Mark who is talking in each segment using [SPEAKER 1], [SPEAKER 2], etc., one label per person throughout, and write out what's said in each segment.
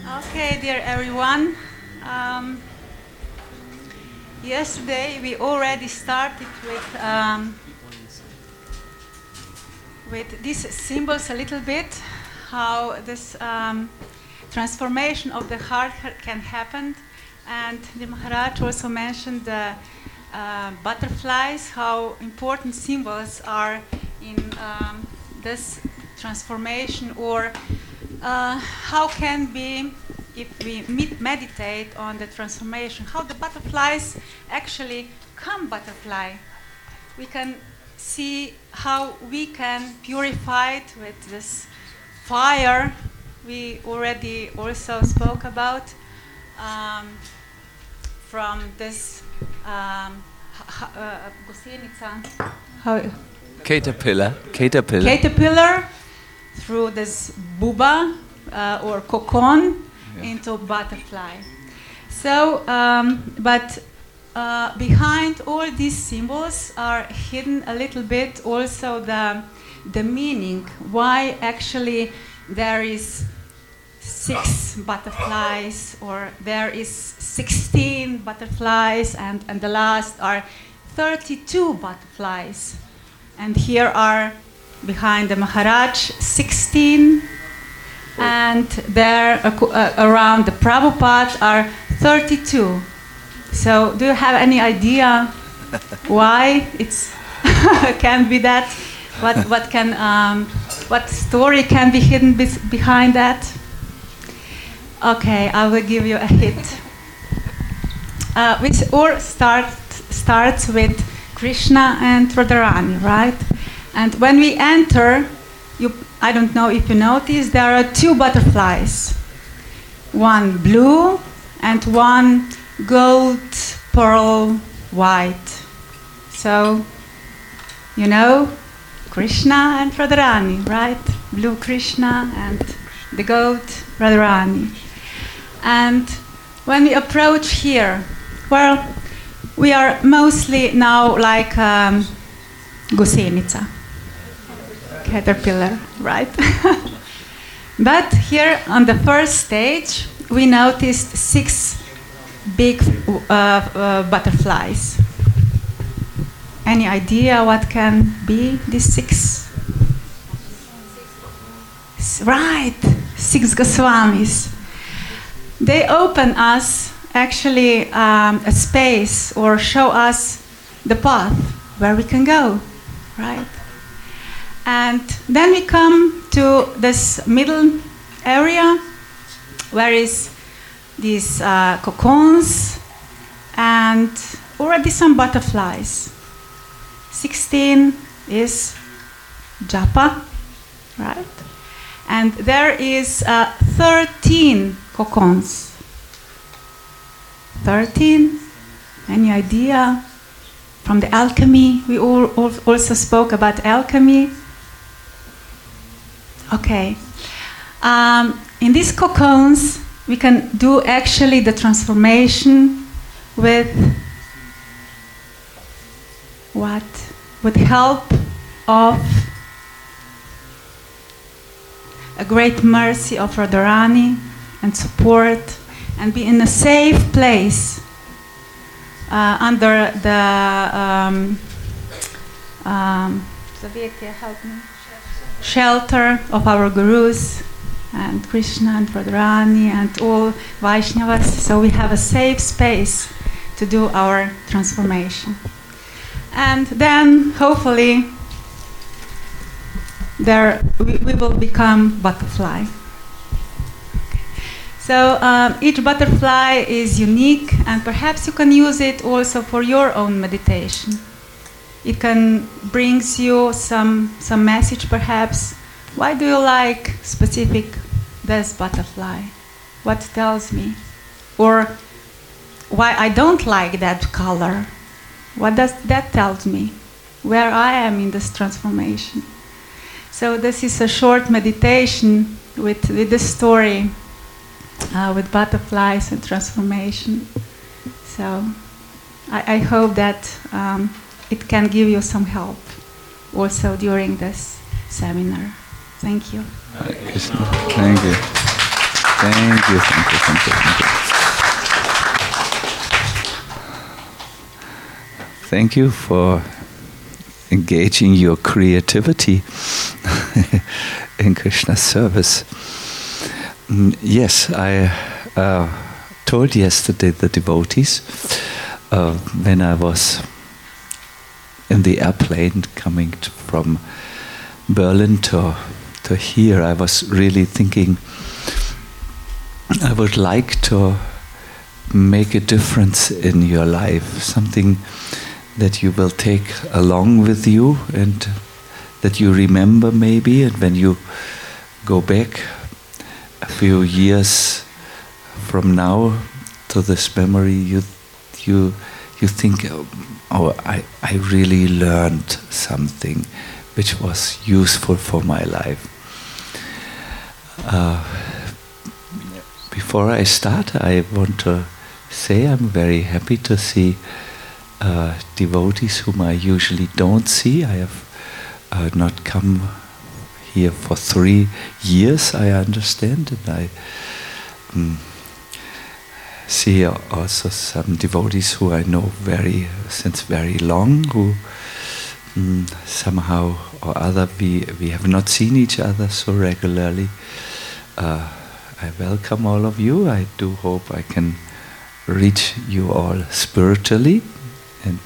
[SPEAKER 1] Okay, dear everyone. Um, Yesterday we already started with these symbols a little bit, how this transformation of the heart can happen. And the Maharaj also mentioned the butterflies, how important symbols are in this transformation, or how can be, if we meditate on the transformation, how the butterflies actually come butterfly. We can see how we can purify it with this fire we already also spoke about, from this caterpillar through this buba or cocoon into butterfly. So, but behind all these symbols are hidden a little bit also the meaning, why actually there is 6 butterflies, or there is 16 butterflies, and the last are 32 butterflies. And here are behind the Maharaj 16, and there around the Prabhupada are 32. So do you have any idea why it's can be that? What story can be hidden behind that? Okay, I will give you a hint. Which all starts with Krishna and Radharani, right? And when we enter, I don't know if you notice, there are 2 butterflies. One blue and one gold, pearl, white. So, you know, Krishna and Radharani, right? Blue Krishna and the gold Radharani. And when we approach here, well, we are mostly now like Gusenica, caterpillar, right? But here on the first stage, we noticed 6 big butterflies. Any idea what can be these 6? Right, 6 Goswamis. They open us actually a space, or show us the path where we can go, right? And then we come to this middle area where is these cocoons and already some butterflies. 16 is japa, right? And there is 13 cocoons. 13? Any idea? From the alchemy, we also spoke about alchemy. Okay. In these cocoons, we can do actually the transformation with what? With help of a great mercy of Radharani and support, and be in a safe place under the help me, shelter of our gurus and Krishna and Radharani and all Vaishnavas. So we have a safe space to do our transformation. And then hopefully we will become butterfly. So each butterfly is unique, and perhaps you can use it also for your own meditation. It can brings you some message, perhaps. Why do you like specific this butterfly? What tells me? Or why I don't like that color? What does that tell me? Where I am in this transformation. So this is a short meditation with this story, with butterflies and transformation. So I hope that it can give you some help also during this seminar. Thank you.
[SPEAKER 2] Hare Krishna. Thank you. Thank you, thank you, thank you, thank you. Thank you for engaging your creativity in Krishna's service. Yes, I told yesterday the devotees when I was in the airplane coming from Berlin to here, I was really thinking I would like to make a difference in your life, something that you will take along with you and that you remember maybe, and when you go back a few years from now to this memory, you think, oh, I really learned something which was useful for my life. Before I start, I want to say I'm very happy to see devotees whom I usually don't see. I have not come here for 3 years, I understand, and I see also some devotees who I know since very long, who somehow or other we have not seen each other so regularly. I welcome all of you. I do hope I can reach you all spiritually and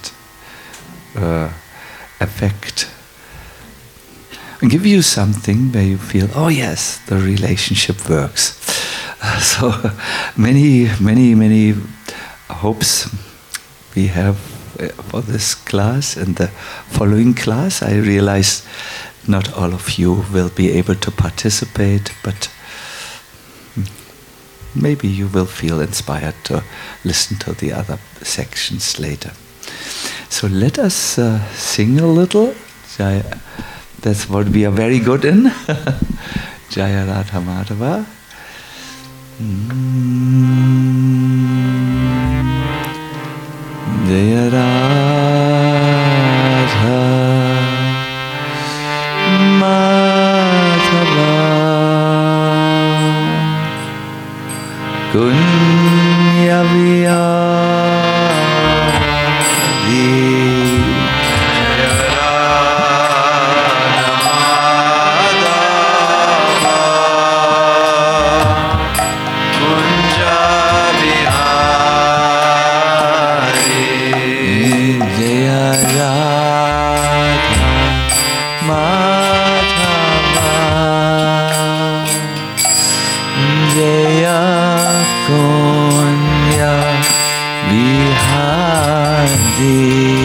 [SPEAKER 2] give you something where you feel, oh yes, the relationship works. So many hopes we have for this class and the following class. I realize not all of you will be able to participate, but maybe you will feel inspired to listen to the other sections later. So let us sing a little. That's what we are very good in. Jaya Radha Madhava. Jaya Radha Madhava Kunya Vihari Jaya Radha Madhava Kunja Vihari Jaya Radha Madhava Jaya Kunya Vihari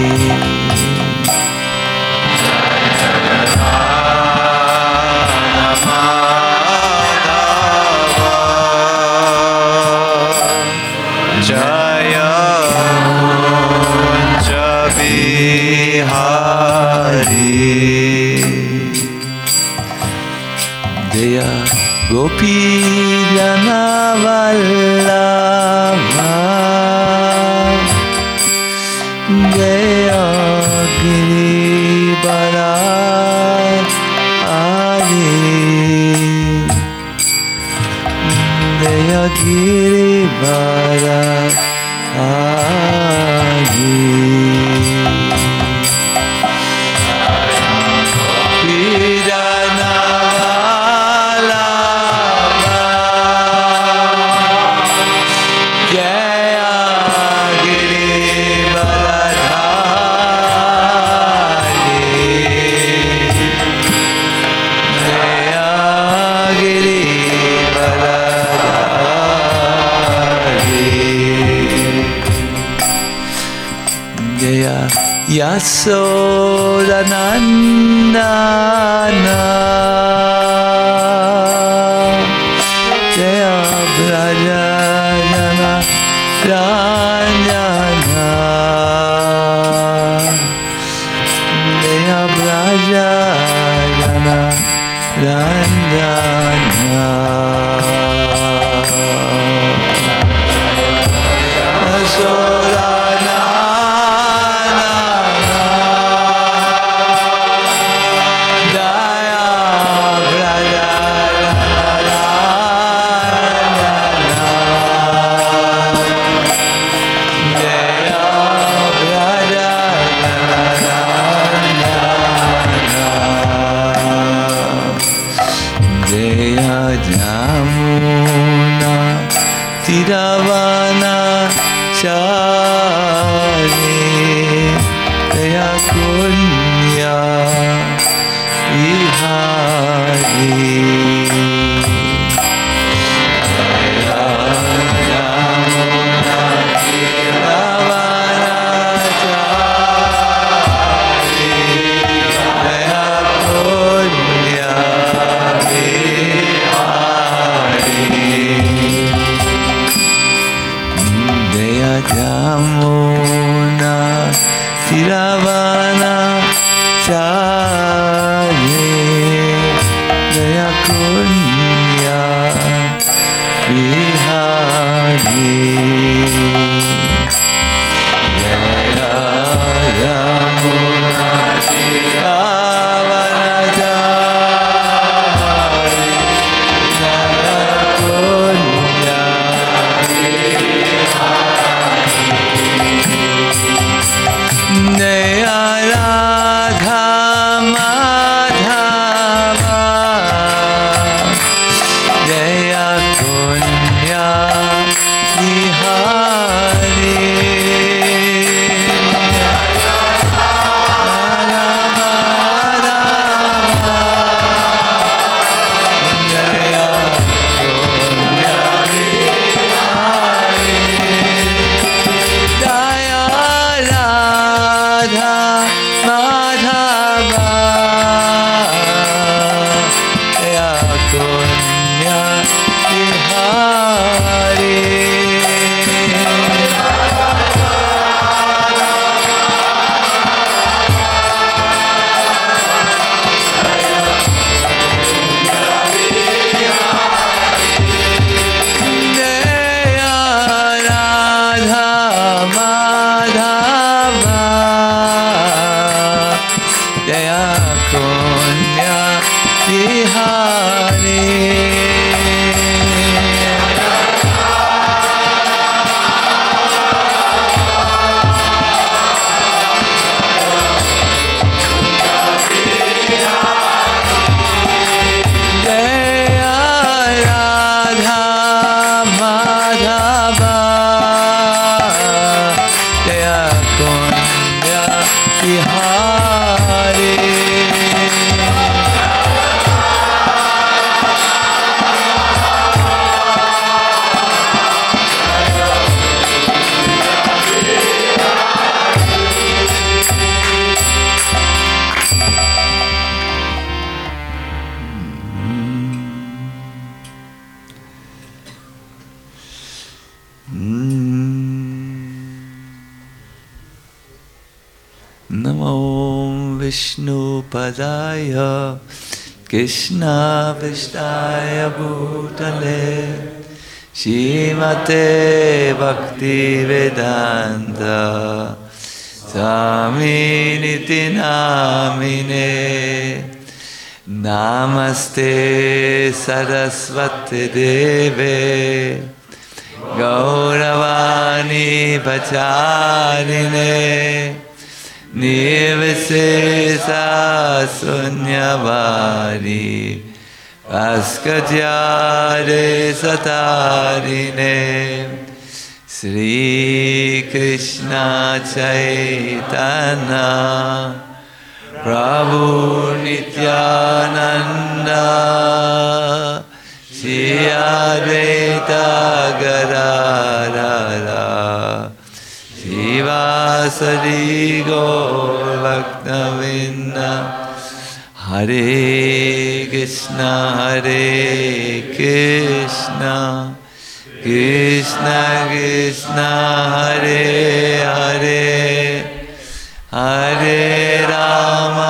[SPEAKER 2] Jaya Kunja Vihari Jaya Gopi Jana Vallabha Jaya Girivara Jaya Girivara Yasodanandana Jaya Brajana Ranjana Jaya Brajana Ranjana Jaya Tiravana Chari Daya Kunya Vihari Yamuna Tiravana Chari Daya Kunya Vihari Daya Yamuna Tiravana Chari Daya Kunya Jaya Radha Madhava Jaya Kunya Vihari Namo Vishnu Padaya Krishna Vishnaya Bhutale Shrimate Bhakti Vedanta Swaminiti Namine Namaste Saraswati Deve Gauravani Pacharine Nivesesa Sunyavari Askatyare Satarine Sri Krishna Chaitanya Prabhu Nityananda Shri Advaita Gadadhara Shivasari Gaur Bhaktavinda Hare Krishna Krishna Krishna Hare Hare Hare Rama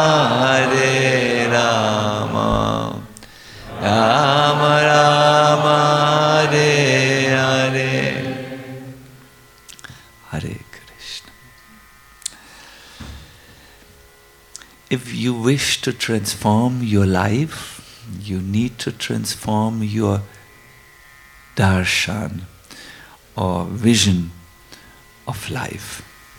[SPEAKER 2] Rama Rama Hare Hare Hare Krishna. If you wish to transform your life, you need to transform your darshan or vision of life.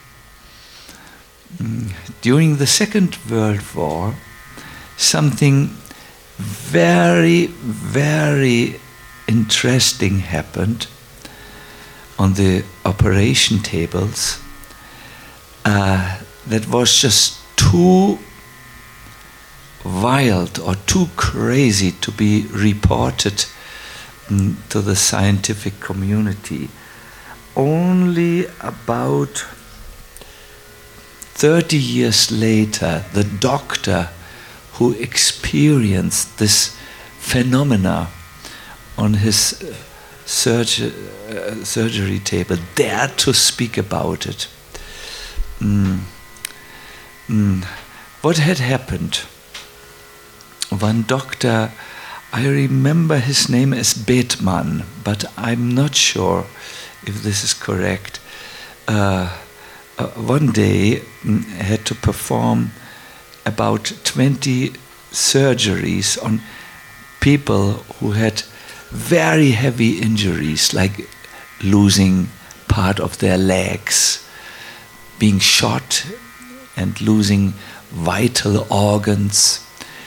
[SPEAKER 2] During the Second World War, something very, very interesting happened. on the operation tables that was just too wild or too crazy to be reported to the scientific community. Only about 30 years later, the doctor who experienced this phenomena on his surgery table dared to speak about it. What had happened? One doctor, I remember his name as Bethmann, but I'm not sure if this is correct. One day had to perform about 20 surgeries on people who had very heavy injuries, like losing part of their legs, being shot and losing vital organs.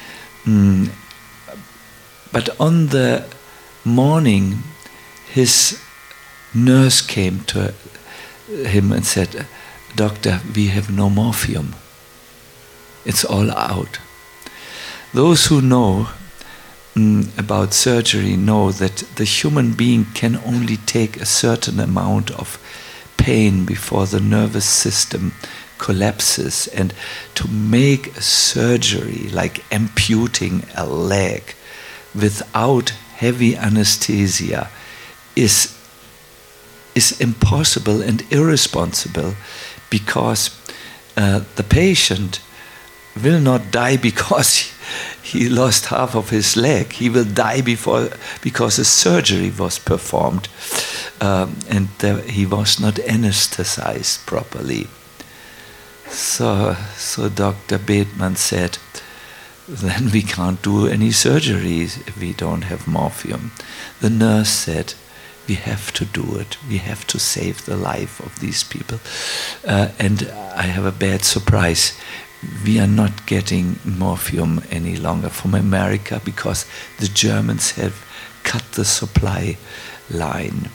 [SPEAKER 2] But on the morning, his nurse came to him and said, "Doctor, we have no morphium. It's all out." Those who know about surgery know that the human being can only take a certain amount of pain before the nervous system collapses, and to make a surgery like amputing a leg without heavy anesthesia is impossible and irresponsible, because the patient will not die because he lost half of his leg. He will die because a surgery was performed and he was not anesthetized properly. So Dr. Bethmann said, "Then we can't do any surgeries if we don't have morphium." The nurse said, "We have to do it. We have to save the life of these people." And I have a bad surprise. We are not getting morphium any longer from America because the Germans have cut the supply line.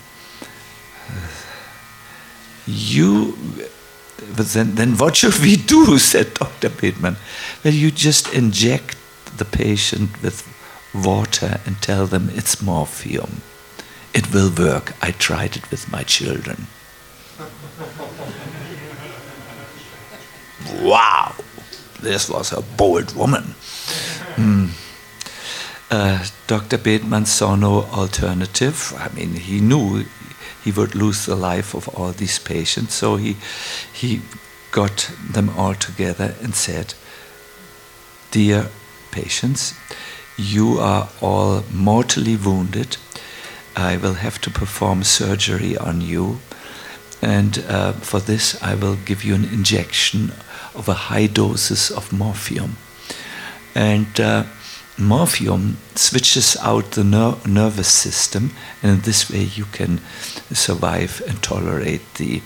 [SPEAKER 2] But then what should we do, said Dr. Bethmann. Well, you just inject the patient with water and tell them it's morphium. It will work. I tried it with my children. Wow! This was a bold woman. Dr. Bethmann saw no alternative. I mean, he knew he would lose the life of all these patients, so he got them all together and said, "Dear patients, you are all mortally wounded. I will have to perform surgery on you, and for this I will give you an injection of a high doses of morphium. And morphium switches out the nervous system, and in this way you can survive and tolerate the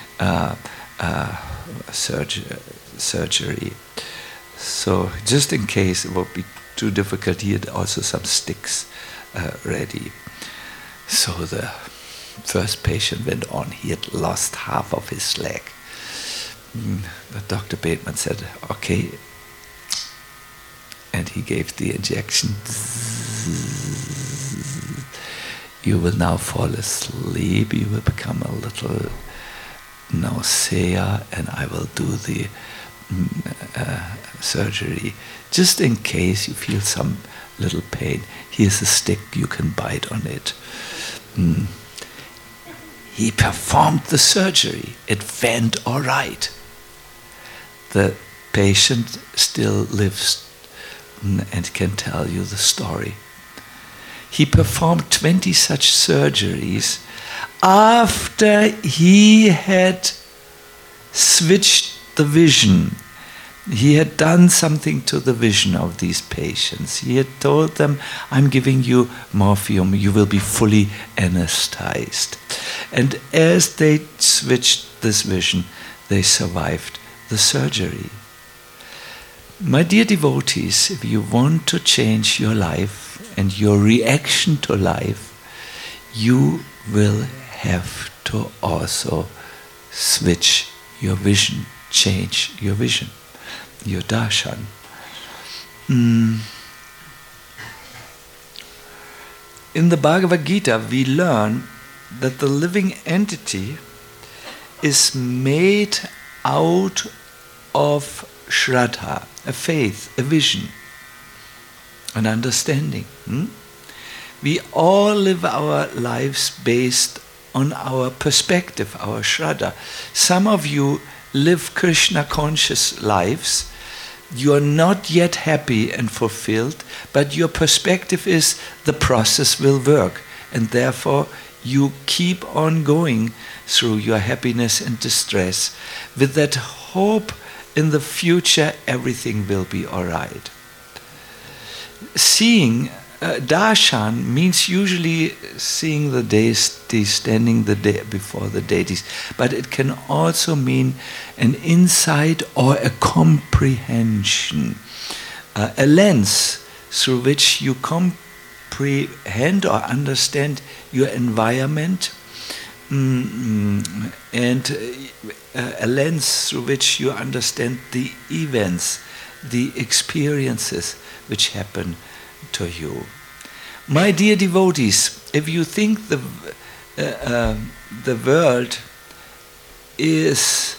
[SPEAKER 2] surgery. So just in case it would be too difficult, he had also some sticks ready. So the first patient went on. He had lost half of his leg. But Dr. Bethmann said, "Okay." And he gave the injection. You will now fall asleep. You will become a little nausea, and I will do the surgery. Just in case you feel some little pain, here's a stick, you can bite on it. He performed the surgery. It went all right. The patient still lives and can tell you the story. He performed 20 such surgeries after he had switched the vision. He had done something to the vision of these patients. He had told them, "I'm giving you morphium, you will be fully anesthetized." And as they switched this vision, they survived the surgery. My dear devotees, if you want to change your life and your reaction to life, you will have to also switch your vision, change your vision, your darshan. In the Bhagavad Gita, we learn that the living entity is made out of Shraddha, a faith, a vision, an understanding. We all live our lives based on our perspective, our Shraddha. Some of you live Krishna conscious lives. You are not yet happy and fulfilled, but your perspective is the process will work, and therefore you keep on going through your happiness and distress with that hope in the future everything will be all right. Seeing darshan means usually seeing the deity, standing before the deities, but it can also mean an insight or a comprehension, a lens through which you comprehend or understand your environment, and a lens through which you understand the events, the experiences which happen to you. My dear devotees, if you think the world is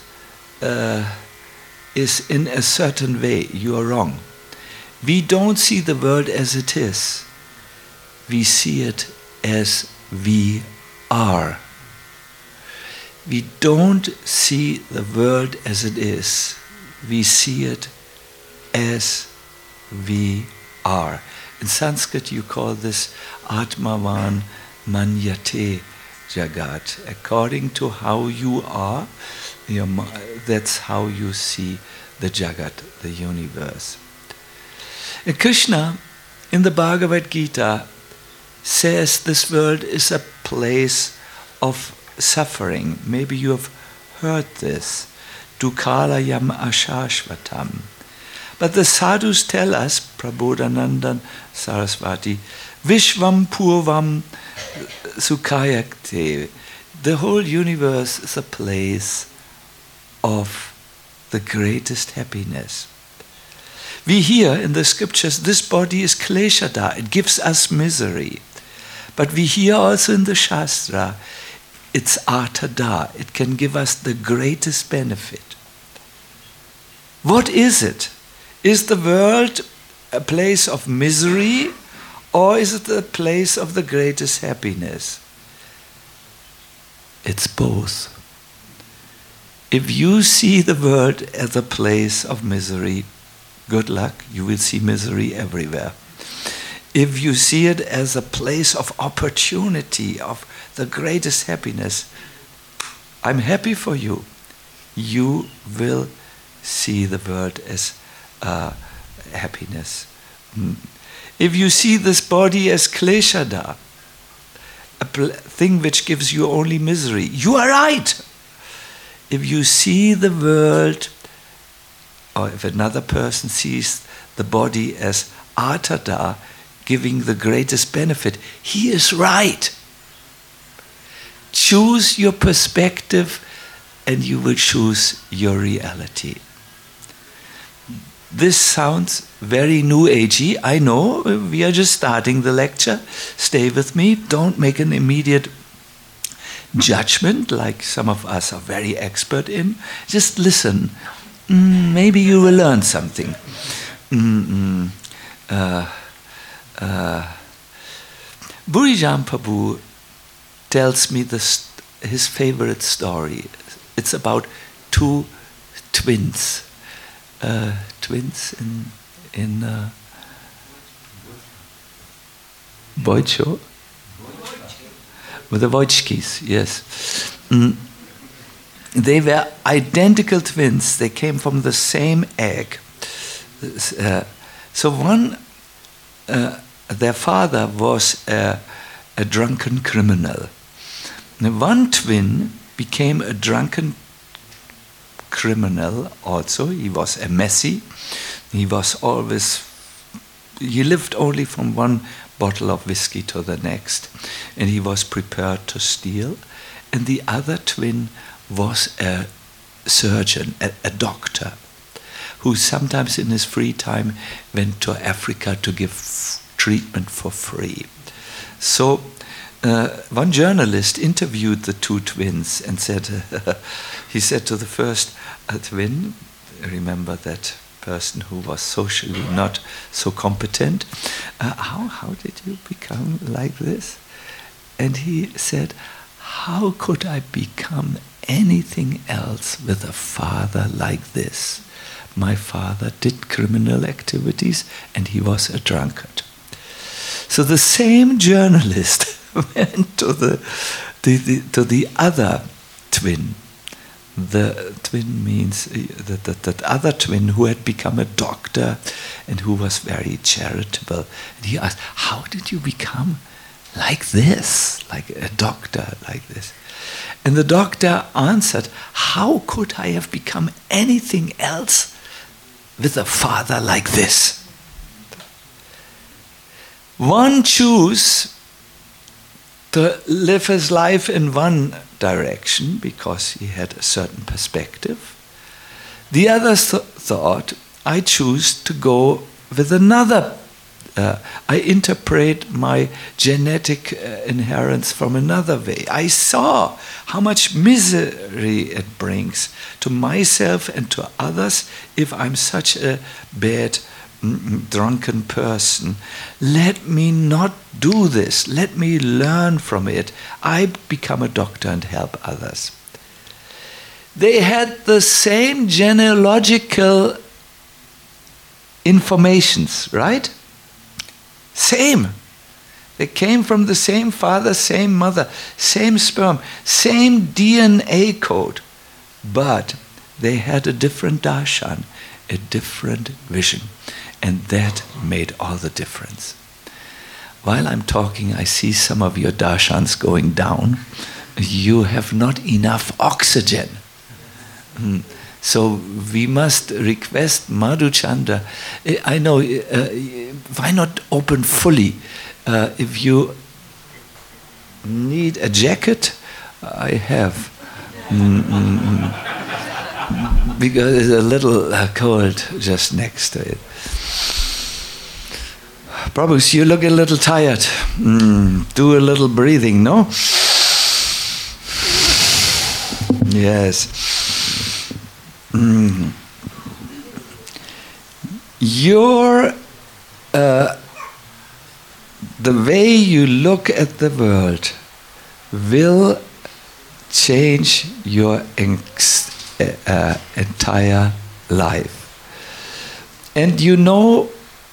[SPEAKER 2] in a certain way, you are wrong. We don't see the world as it is. We see it as we are. We don't see the world as it is. We see it as we are. In Sanskrit you call this Atmavan Manyate Jagat. According to how you are, that's how you see the Jagat, the universe. And Krishna in the Bhagavad Gita says this world is a place of suffering. Maybe you have heard this. Dukhalayam ashashvatam. But the sadhus tell us, Prabodhananda Saraswati, Vishvam Purvam Sukhayakte. The whole universe is a place of the greatest happiness. We hear in the scriptures, this body is kleshada, it gives us misery. But we hear also in the Shastra, it's artada, it can give us the greatest benefit. What is it? Is the world a place of misery, or is it a place of the greatest happiness? It's both. If you see the world as a place of misery, good luck, you will see misery everywhere. If you see it as a place of opportunity, of the greatest happiness, I'm happy for you. You will see the world as happiness. If you see this body as kleshada, a thing which gives you only misery, you are right. If you see the world, or if another person sees the body as artada, giving the greatest benefit, he is right. Choose your perspective and you will choose your reality. This sounds very new agey. I know, we are just starting the lecture. Stay with me. Don't make an immediate judgment like some of us are very expert in. Just listen. Maybe you will learn something. Burijan Prabhu tells me his favorite story. It's about two twins. Twins in Boicho? With the Wojtkis, yes. They were identical twins. They came from the same egg. So one, their father was a drunken criminal. And one twin became a drunken criminal also. He was a messy. He lived only from one bottle of whiskey to the next, and he was prepared to steal. and the other twin was a surgeon, a doctor, who sometimes in his free time went to Africa to give treatment for free. So one journalist interviewed the two twins and said, he said to the first twin, remember that person who was socially not so competent, how did you become like this? And he said, how could I become anything else with a father like this? My father did criminal activities and he was a drunkard. So the same journalist went to the other twin. The twin means that other twin who had become a doctor and who was very charitable. And he asked, how did you become like this, like a doctor like this? And the doctor answered, how could I have become anything else with a father like this? One chose to live his life in one direction because he had a certain perspective. The others thought, I choose to go with another. I interpret my genetic inheritance from another way. I saw how much misery it brings to myself and to others if I'm such a bad drunken person. Let me not do this. Let me learn from it. I become a doctor and help others. They had the same genealogical informations, right? Same. They came from the same father, same mother, same sperm, same DNA code. But they had a different darshan, a different vision. And that made all the difference. While I'm talking, I see some of your darshans going down. You have not enough oxygen. So we must request Madhuchanda. I know, why not open fully? If you need a jacket, I have. Because it's a little cold just next to it. Prabhu, you look a little tired. Do a little breathing, no? Yes. Your the way you look at the world will change your entire life. And you know,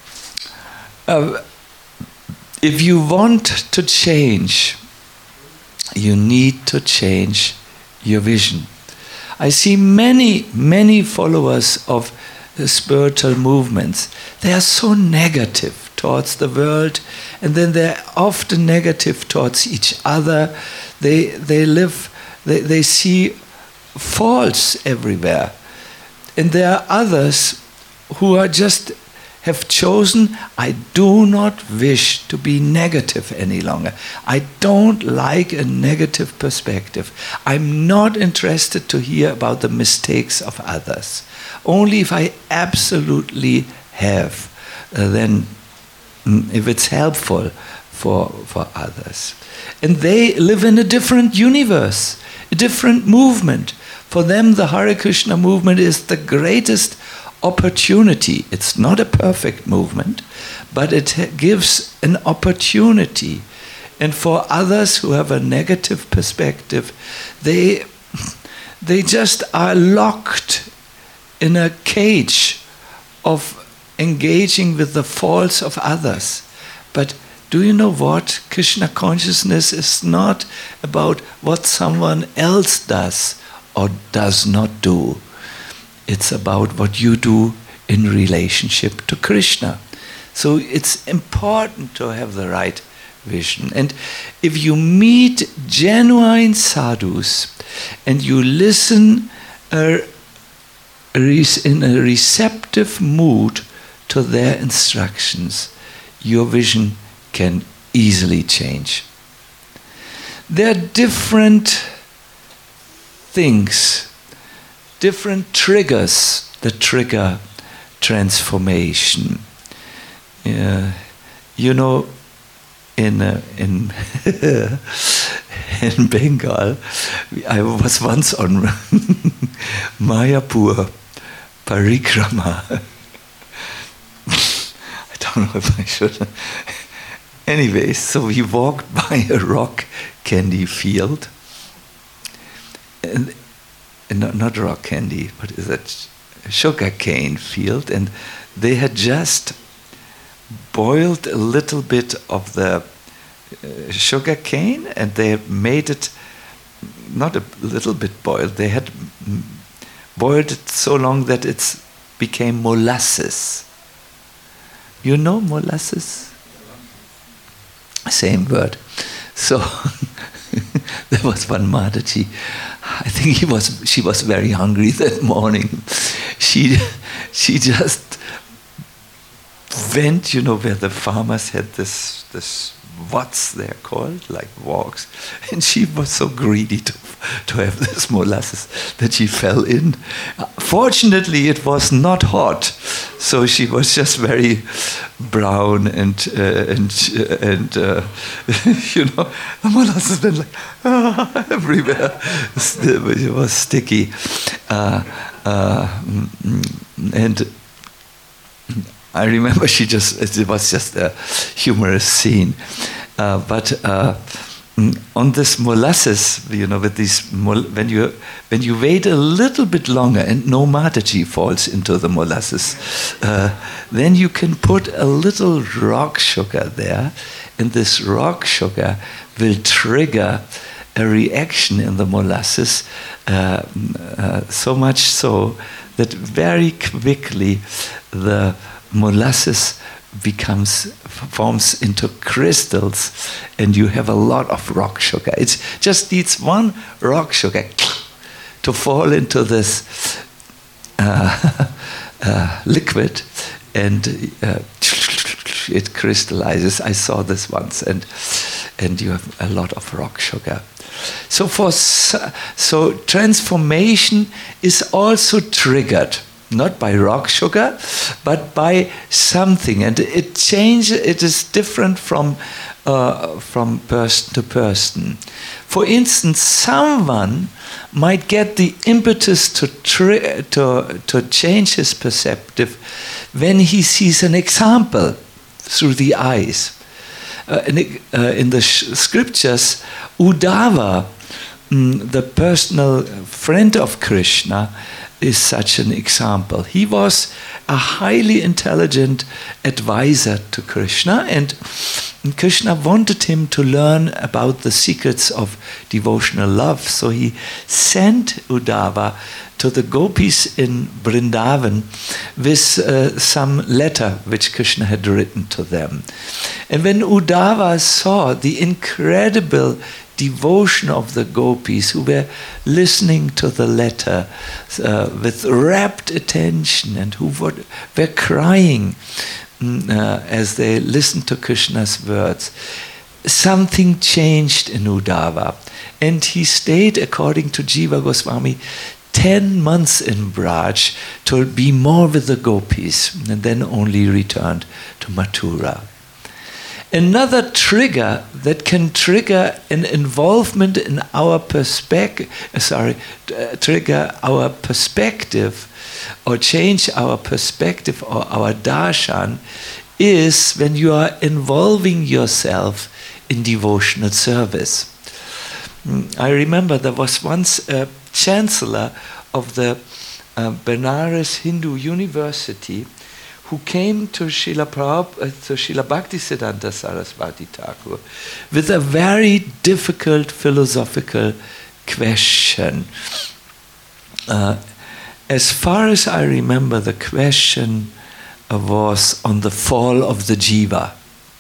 [SPEAKER 2] if you want to change, you need to change your vision. I see many followers of spiritual movements. They are so negative towards the world, and then they're often negative towards each other. They see faults everywhere. And there are others who are just have chosen, I do not wish to be negative any longer. I don't like a negative perspective. I'm not interested to hear about the mistakes of others. Only if I absolutely have, then if it's helpful for others. And they live in a different universe, a different movement. For them, the Hare Krishna movement is the greatest opportunity. It's not a perfect movement, but it gives an opportunity. And for others who have a negative perspective, they just are locked in a cage of engaging with the faults of others. But do you know what? Krishna consciousness is not about what someone else does or does not do. It's about what you do in relationship to Krishna. So it's important to have the right vision. And if you meet genuine sadhus and you listen in a receptive mood to their instructions, your vision can easily change. There are different things, different triggers that trigger transformation. You know, in in Bengal, I was once on Mayapur Parikrama. I don't know if I should. Anyway, so we walked by a rock candy field. And not rock candy, but is that sugar cane field, and they had just boiled a little bit of the sugar cane, and they made it not a little bit boiled. They had boiled it so long that it became molasses. You know molasses? Same word. So there was one Mataji. I think she was very hungry that morning. She just went, you know, where the farmers had this what's they're called, like walks, and she was so greedy to have this molasses that she fell in. Fortunately, it was not hot, so she was just very brown and you know, the molasses went like everywhere. It was sticky, and I remember it was just a humorous scene. But on this molasses, you know, with these, when you wait a little bit longer and no Mataji falls into the molasses, then you can put a little rock sugar there, and this rock sugar will trigger a reaction in the molasses, so much so that very quickly the molasses forms into crystals, and you have a lot of rock sugar. It just needs one rock sugar to fall into this liquid, and it crystallizes. I saw this once, and you have a lot of rock sugar. So transformation is also triggered not by rock sugar, but by something, and it is different from person to person. For instance, someone might get the impetus to change his perspective when he sees an example through the eyes. In the scriptures, Uddhava, the personal friend of Krishna, is such an example. He was a highly intelligent advisor to Krishna, and Krishna wanted him to learn about the secrets of devotional love. So he sent Uddhava to the gopis in Vrindavan with some letter which Krishna had written to them. And when Uddhava saw the incredible devotion of the gopis who were listening to the letter with rapt attention, and who were crying as they listened to Krishna's words, something changed in Uddhava, and he stayed, according to Jiva Goswami, 10 months in Braj to be more with the gopis, and then only returned to Mathura. Another trigger that can trigger an involvement in our trigger our perspective, or change our perspective or our darshan, is when you are involving yourself in devotional service. I remember there was once a chancellor of the Benares Hindu University who came to Srila Bhaktisiddhanta Saraswati Thakur with a very difficult philosophical question. As far as I remember, the question was on the fall of the jiva.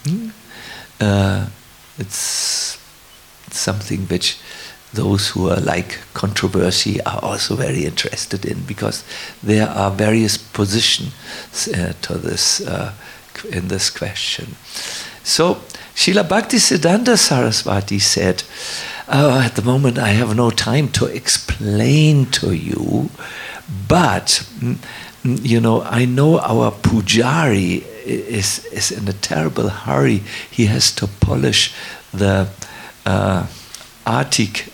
[SPEAKER 2] It's something which those who are like controversy are also very interested in, because there are various positions to this in this question. So Srila Bhaktisiddhanta Saraswati said, At the moment I have no time to explain to you, but you know, I know our pujari is in a terrible hurry. He has to polish the Arctic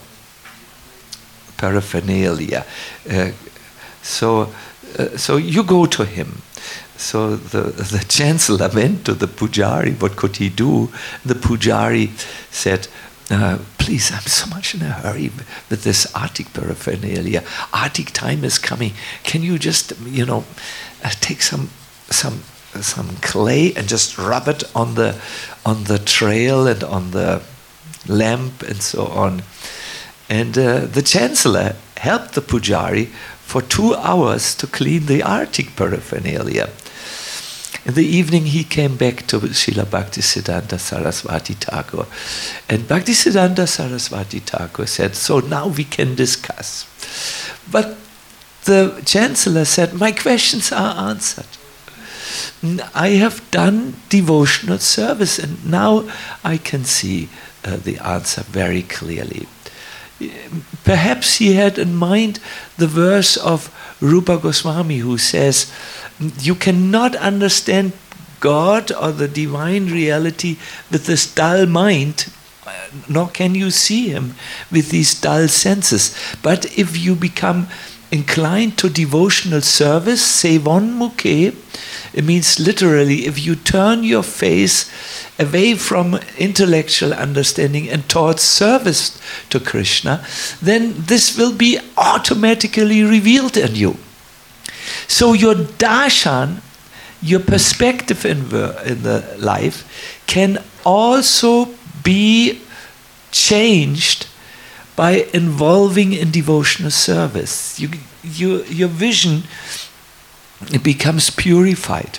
[SPEAKER 2] paraphernalia. So you go to him. So the chancellor went to the pujari. What could he do? The pujari said, please, I'm so much in a hurry with this Arctic paraphernalia. Arctic time is coming. Can you just, you know, take some clay and just rub it on the trail and on the lamp and so on. And the chancellor helped the pujari for 2 hours to clean the Arctic paraphernalia. In the evening he came back to Srila Bhaktisiddhanta Saraswati Thakur. And Bhaktisiddhanta Saraswati Thakur said, so now we can discuss. But the chancellor said, my questions are answered. I have done devotional service and now I can see the answer very clearly. Perhaps he had in mind the verse of Rupa Goswami who says, you cannot understand God or the divine reality with this dull mind, nor can you see him with these dull senses. But if you become inclined to devotional service, sevon mukhe, it means literally if you turn your face away from intellectual understanding and towards service to Krishna, then this will be automatically revealed in you. So your darshan, your perspective in the life, can also be changed by involving in devotional service. Your vision, it becomes purified.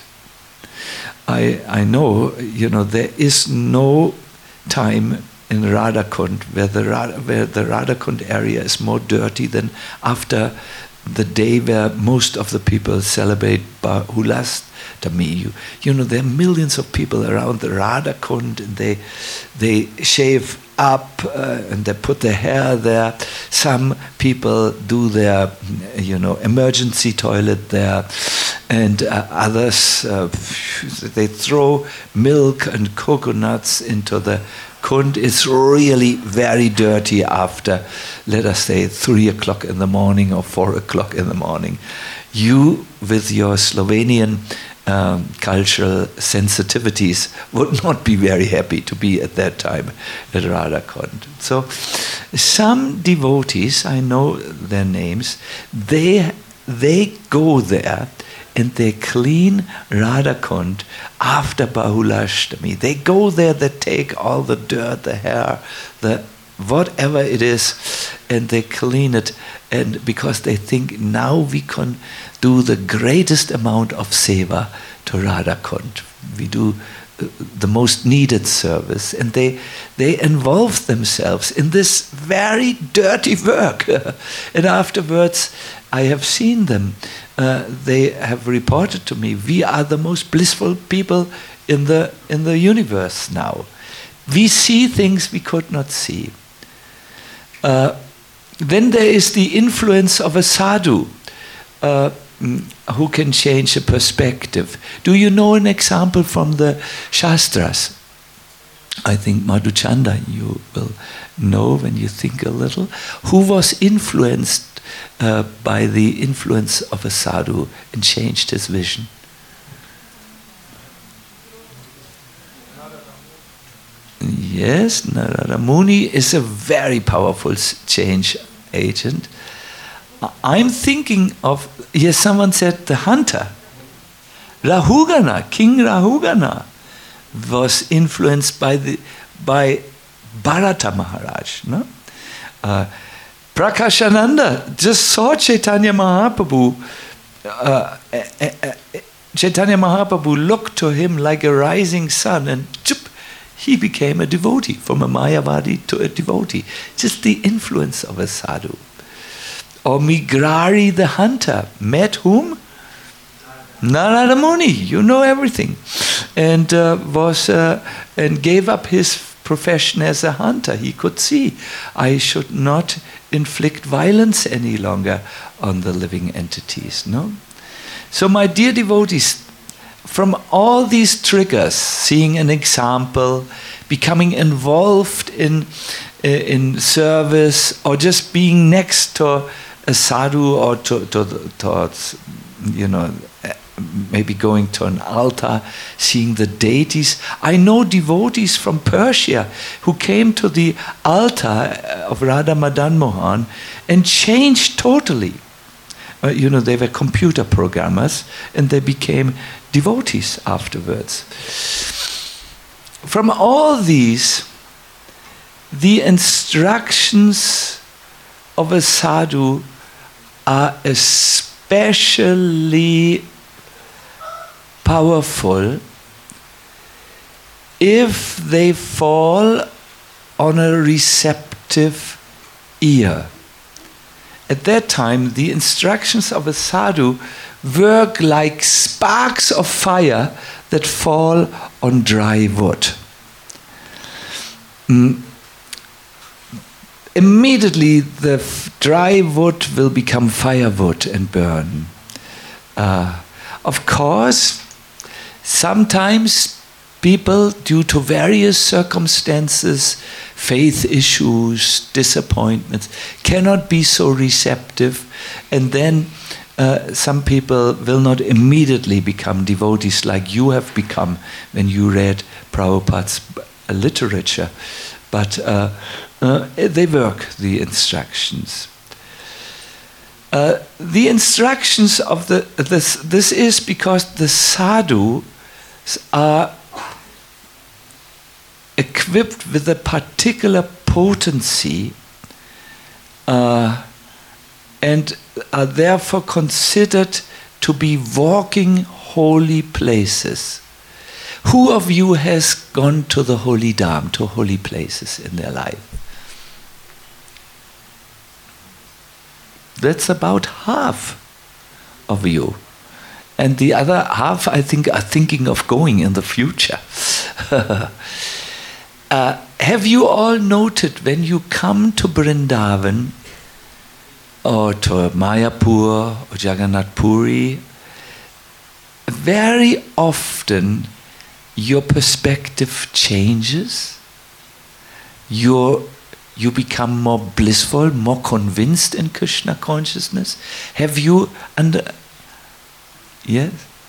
[SPEAKER 2] I know, you know, there is no time in Radhakund where the Radhakund area is more dirty than after the day where most of the people celebrate Bahulastami. You know, there are millions of people around the Radhakund, and they shave up and they put their hair there. Some people do their, you know, emergency toilet there, and others they throw milk and coconuts into the Kund. Is really very dirty after, let us say, 3 o'clock in the morning or 4 o'clock in the morning. You, with your Slovenian cultural sensitivities, would not be very happy to be at that time at Radhakund. So some devotees, I know their names, they go there and they clean Radhakund after Bahulashtami. They go there, they take all the dirt, the hair, the whatever it is, and they clean it, and because they think now we can do the greatest amount of seva to Radhakund. We do the most needed service, and they involve themselves in this very dirty work. And afterwards, I have seen them. They have reported to me, we are the most blissful people in the universe now. We see things we could not see. Then there is the influence of a sadhu who can change a perspective. Do you know an example from the Shastras? I think Madhuchanda you will know when you think a little. Who was influenced by the influence of a sadhu and changed his vision? Yes, Narada Muni is a very powerful change agent. I'm thinking of, yes, someone said the hunter. Rahugana, King Rahugana was influenced by Bharata Maharaj. No? Prakashananda just saw Chaitanya Mahaprabhu. Chaitanya Mahaprabhu looked to him like a rising sun, and he became a devotee, from a Mayavadi to a devotee. Just the influence of a sadhu. Or Migrari the hunter met whom? Narada Muni. You know everything, and and gave up his profession as a hunter. He could see, I should not inflict violence any longer on the living entities. No? So my dear devotees, from all these triggers, seeing an example, becoming involved in service, or just being next to a sadhu, or towards, maybe going to an altar, seeing the deities. I know devotees from Persia who came to the altar of Radha Madan Mohan and changed totally. They were computer programmers and they became devotees afterwards. From all these, the instructions of a sadhu are especially powerful if they fall on a receptive ear. At that time, the instructions of a sadhu work like sparks of fire that fall on dry wood. Immediately, the dry wood will become firewood and burn. Of course, sometimes people, due to various circumstances, faith issues, disappointments, cannot be so receptive, and then some people will not immediately become devotees like you have become when you read Prabhupada's literature. But they work the instructions. The instructions of this is because the sadhus are equipped with a particular potency and are therefore considered to be walking holy places. Who of you has gone to the holy dham, to holy places in their life? That's about half of you. And the other half, I think, are thinking of going in the future. Have you all noted when you come to Vrindavan or to Mayapur or Jagannath Puri, very often your perspective changes, you become more blissful, more convinced in Krishna consciousness? Have you Yes?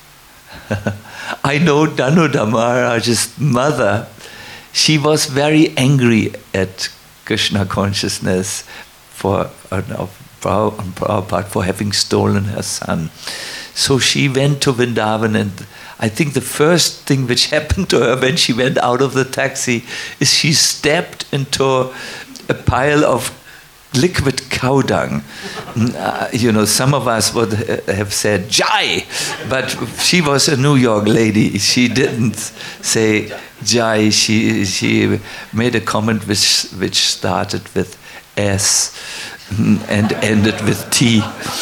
[SPEAKER 2] I know Danuda Maharaj's mother. She was very angry at Krishna consciousness on Prabhupada for having stolen her son. So she went to Vrindavan, and I think the first thing which happened to her when she went out of the taxi is she stepped into a pile of liquid cow dung. Some of us would have said Jai, but she was a New York lady. She didn't say Jai. She made a comment which started with S and ended with T.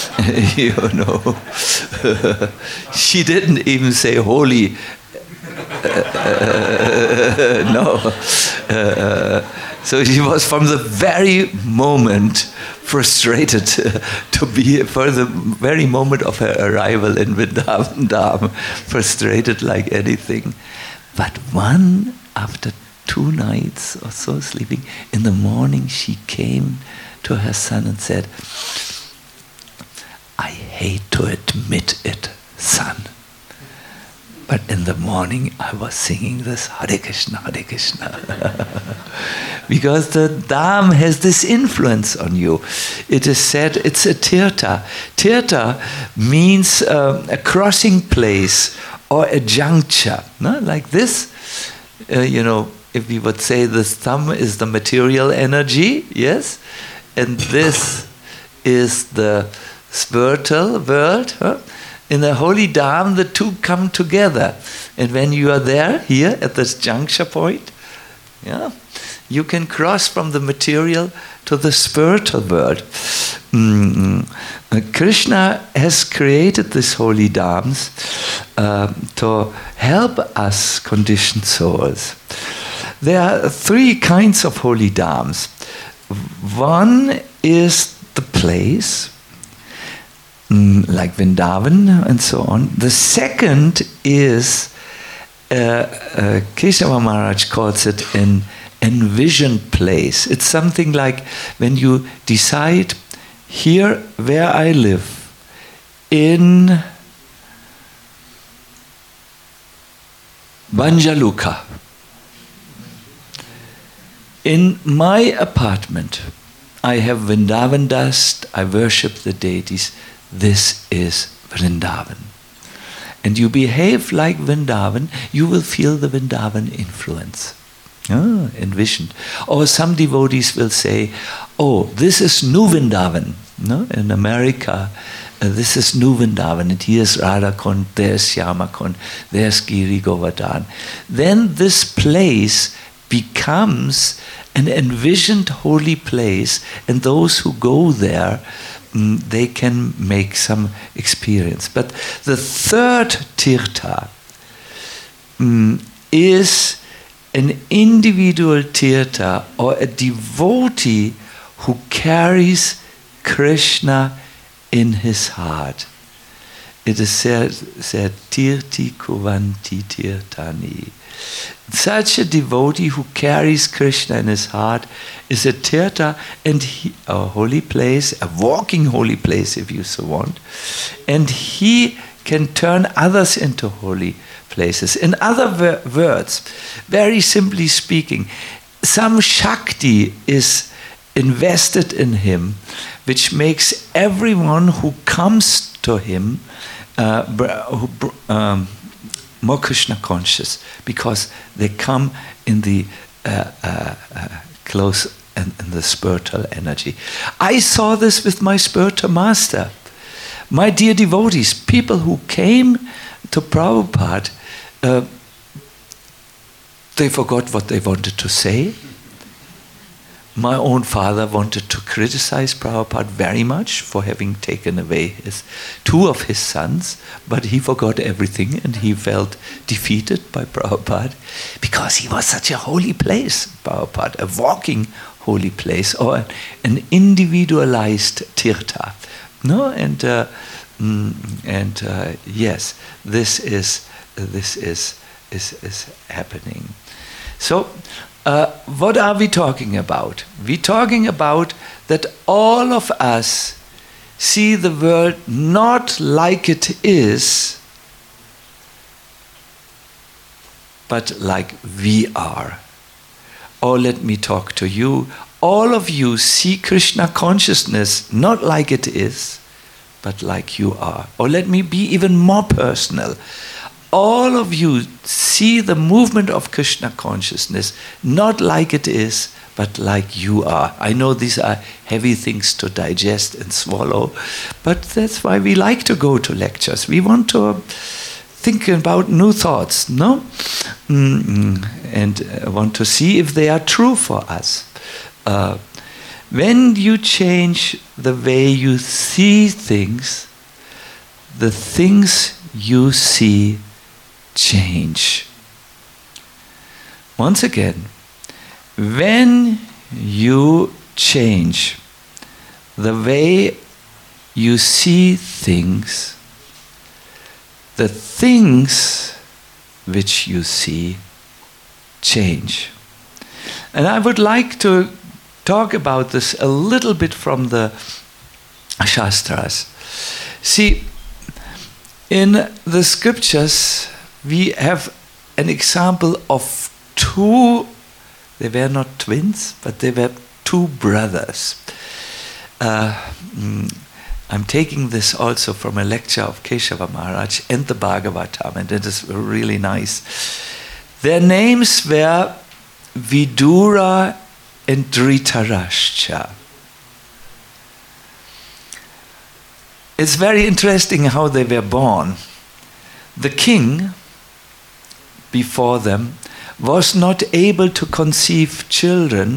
[SPEAKER 2] She didn't even say holy. No. So she was from the very moment frustrated for the very moment of her arrival in Vrindavan Dham, frustrated like anything. But after 2 nights or so sleeping, in the morning she came to her son and said, "I hate to admit it, son, but in the morning I was singing this Hare Krishna, Hare Krishna." Because the Dham has this influence on you. It is said it's a tirtha. Tirtha means a crossing place or a juncture. No? Like this, if we would say this thumb is the material energy, yes? And this is the spiritual world. Huh? In the holy Dham, the two come together. And when you are there, here, at this juncture point, you can cross from the material to the spiritual world. Krishna has created these holy Dhams to help us conditioned souls. There are three kinds of holy dhams. One is the place, like Vrindavan and so on. The second is, Keshava Maharaj calls it an envisioned place. It's something like when you decide, here where I live, in Banjaluka, in my apartment, I have Vrindavan dust, I worship the deities. This is Vrindavan. And you behave like Vrindavan, you will feel the Vrindavan influence. Envisioned. Or some devotees will say, oh, this is New Vrindavan. No? In America, this is New Vrindavan, and here's Radha Kund, there's Shyama Kund, there's Giri Govardhan. Then this place becomes an envisioned holy place, and those who go there, they can make some experience. But the third tirtha is an individual tirtha, or a devotee who carries Krishna in his heart. It is said tirti kuvanti tirtani. Such a devotee who carries Krishna in his heart is a tirtha, and a holy place, a walking holy place if you so want, and he can turn others into holy places. In other words, very simply speaking, some Shakti is invested in him, which makes everyone who comes to him more Krishna conscious, because they come in the close and the spiritual energy. I saw this with my spiritual master. My dear devotees, people who came to Prabhupada, they forgot what they wanted to say. My own father wanted to criticize Prabhupada very much for having taken away two of his sons, but he forgot everything and he felt defeated by Prabhupada because he was such a holy place, Prabhupada, a walking holy place, or an individualized tirtha. No, yes, this is happening. So, what are we talking about? We're talking about that all of us see the world not like it is, but like we are. Or let me talk to you. All of you see Krishna consciousness not like it is, but like you are. Or let me be even more personal. All of you see the movement of Krishna consciousness not like it is, but like you are. I know these are heavy things to digest and swallow, but that's why we like to go to lectures. We want to think about new thoughts, no? And want to see if they are true for us. When you change the way you see things, the things you see change. Once again, when you change the way you see things, the things which you see change. And I would like to talk about this a little bit from the Shastras. See, in the scriptures, we have an example of two, they were not twins, but they were two brothers. I'm taking this also from a lecture of Keshava Maharaj and the Bhagavatam, and it is really nice. Their names were Vidura and Dhritarashtra. It's very interesting how they were born. The king before them was not able to conceive children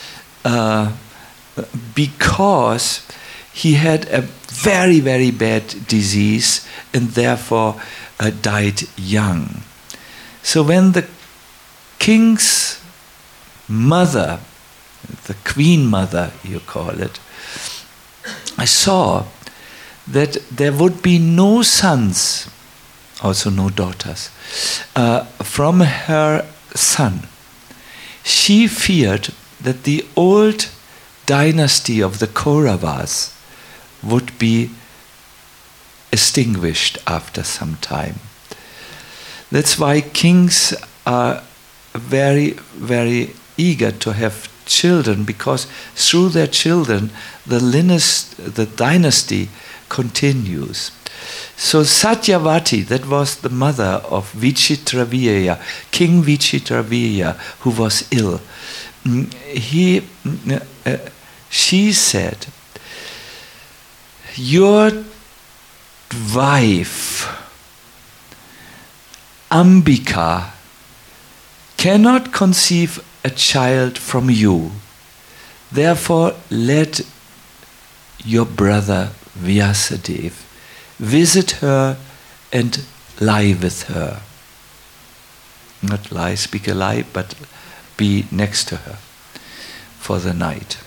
[SPEAKER 2] because he had a very, very bad disease and therefore died young. So when the king's mother, the queen mother you call it, I saw that there would be no sons, also no daughters, from her son. She feared that the old dynasty of the Kauravas would be extinguished after some time. That's why kings are very, very eager to have children, because through their children the dynasty continues. So Satyavati, that was the mother of Vichitravirya, King Vichitravirya, who was ill. She said, your wife, Ambika, cannot conceive a child from you. Therefore, let your brother Vyasadeva visit her and lie with her. Not lie, speak a lie, but be next to her for the night.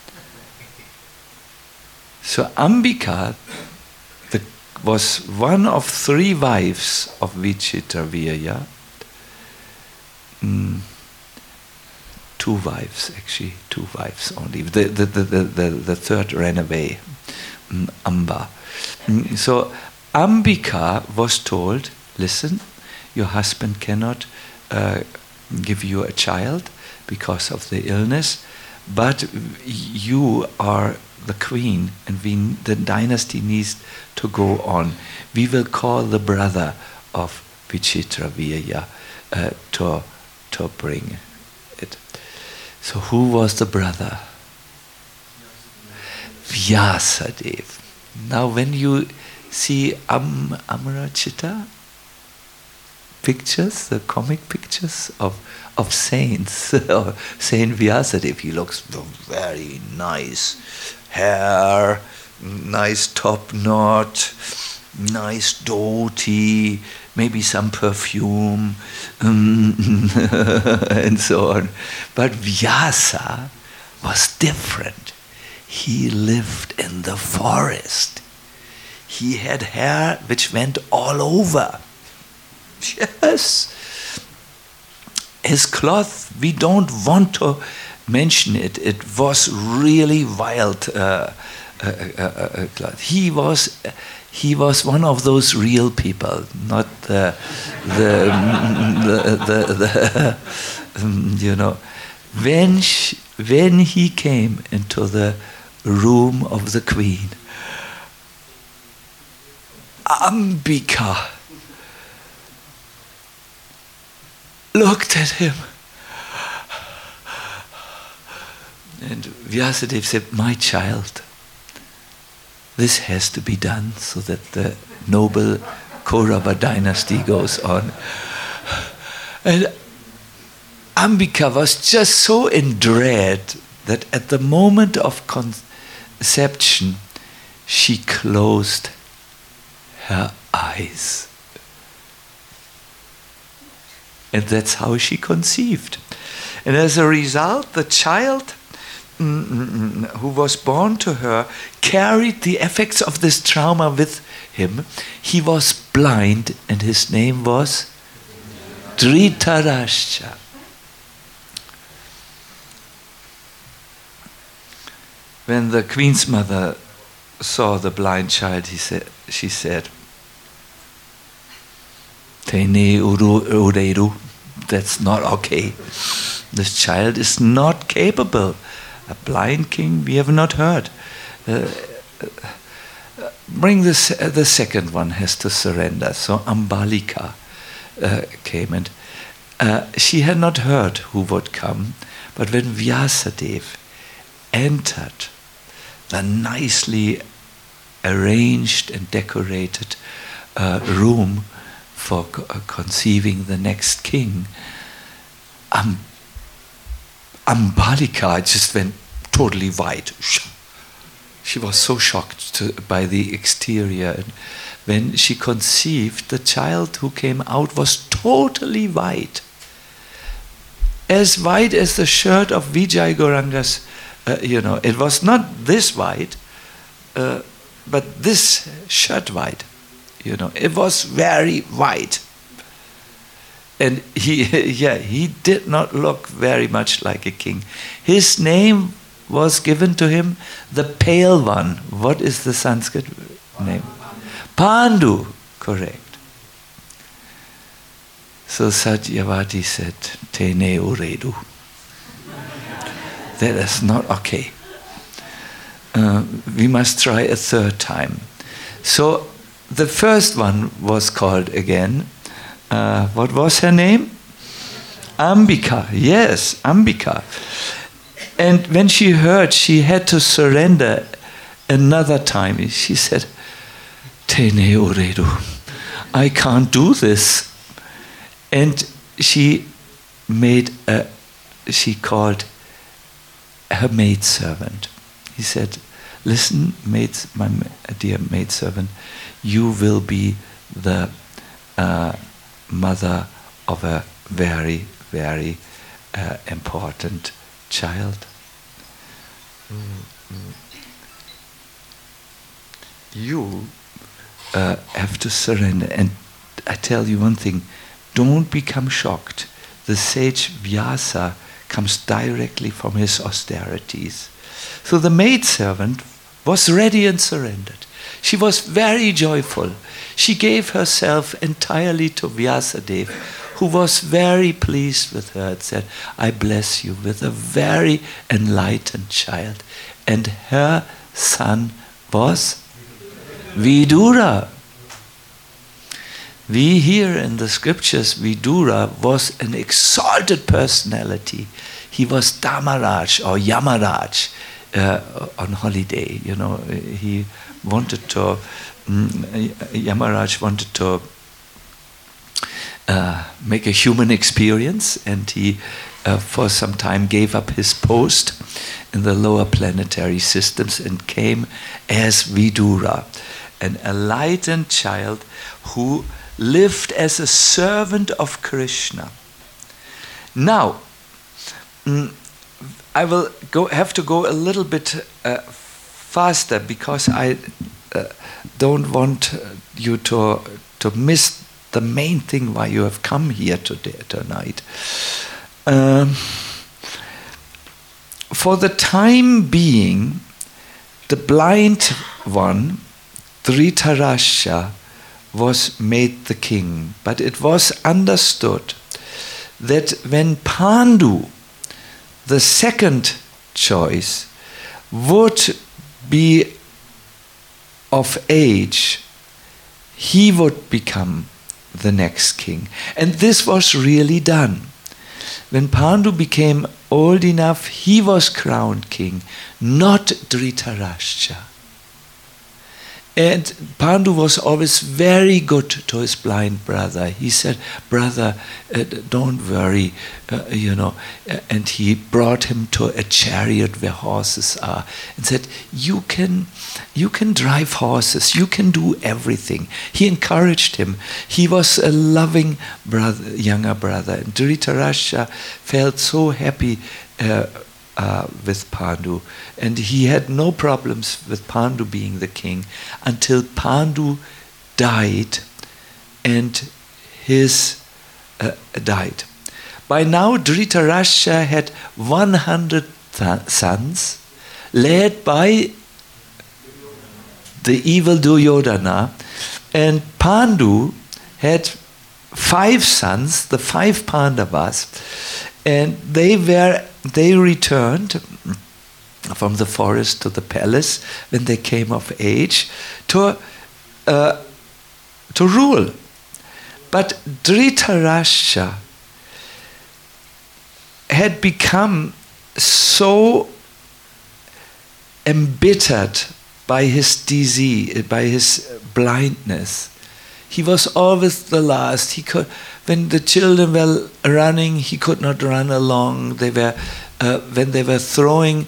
[SPEAKER 2] So Ambika was one of 3 wives of Vichitravirya. 2 wives, actually, 2 wives only. The third ran away, Amba. So Ambika was told, listen, your husband cannot give you a child because of the illness, but you are the queen and the dynasty needs to go on. We will call the brother of Vichitravirya to bring it. So who was the brother? Vyasadeva. Now when you see Amarachita pictures, the comic pictures of saints, Saint Vyasadeva, he looks very nice. Hair, nice top knot, nice dhoti, maybe some perfume, and so on. But Vyasa was different. He lived in the forest. He had hair which went all over. Yes. His cloth, we don't want to mention it. It was really wild cloth. He was one of those real people, not the you know. When he came into the room of the queen, Ambika looked at him, and Vyasadeva said, my child, this has to be done so that the noble Kaurava dynasty goes on. And Ambika was just so in dread that at the moment of conception, she closed her eyes. And that's how she conceived. And as a result, the child who was born to her carried the effects of this trauma with him. He was blind, and his name was Dhritarashtra. When the queen's mother saw the blind child, she said, Tene ureiru, that's not okay. This child is not capable. A blind king, we have not heard. Bring this, the second one has to surrender. So Ambalika came, and she had not heard who would come. But when Vyasadeva entered the nicely arranged and decorated room for conceiving the next king, Ambalika just went totally white. She was so shocked by the exterior. And when she conceived, the child who came out was totally white. as white as the shirt of Vijay Gauranga's, it was not this white, but this shirt white, it was very white. And he did not look very much like a king. His name was given to him, the Pale One. What is the Sanskrit name? Pandu, correct. So Satyavati said, Tene uredu. That is not okay. We must try a third time. So the first one was called again, what was her name? Ambika, yes, Ambika. And when she heard she had to surrender another time, she said, Tene uredu, I can't do this. And she called her maidservant. He said, listen, my dear maidservant, you will be the mother of a very, very important child. You have to surrender. And I tell you one thing, don't become shocked. The sage Vyasa comes directly from his austerities. So the maidservant was ready and surrendered. She was very joyful. She gave herself entirely to Vyasadeva, who was very pleased with her and said, I bless you with a very enlightened child. And her son was Vidura. We hear in the scriptures Vidura was an exalted personality. He was Dharmaraj or Yamaraj on holiday. He wanted to, Yamaraj wanted to make a human experience, and he for some time gave up his post in the lower planetary systems and came as Vidura, an enlightened child who lived as a servant of Krishna. Now, I will have to go a little bit faster because I don't want you to miss the main thing why you have come here tonight. For the time being, the blind one, Dhritarashtra, was made the king. But it was understood that when Pandu, the second choice, would be of age, he would become the next king. And this was really done. When Pandu became old enough, he was crowned king, not Dhritarashtra. And Pandu was always very good to his blind brother. He said, brother, don't worry, and he brought him to a chariot where horses are and said, you can drive horses, you can do everything. He encouraged him. He was a loving brother, younger brother. And Dhritarashtra felt so happy with Pandu, and he had no problems with Pandu being the king until Pandu died, and his died. By now Dhritarashtra had 100 sons, led by the evil Duryodhana, and Pandu had 5 sons, the 5 Pandavas, and they returned from the forest to the palace when they came of age to rule. But Dhritarashtra had become so embittered by his disease, by his blindness. He was always the last. He could, when the children were running, he could not run along. They were, when they were throwing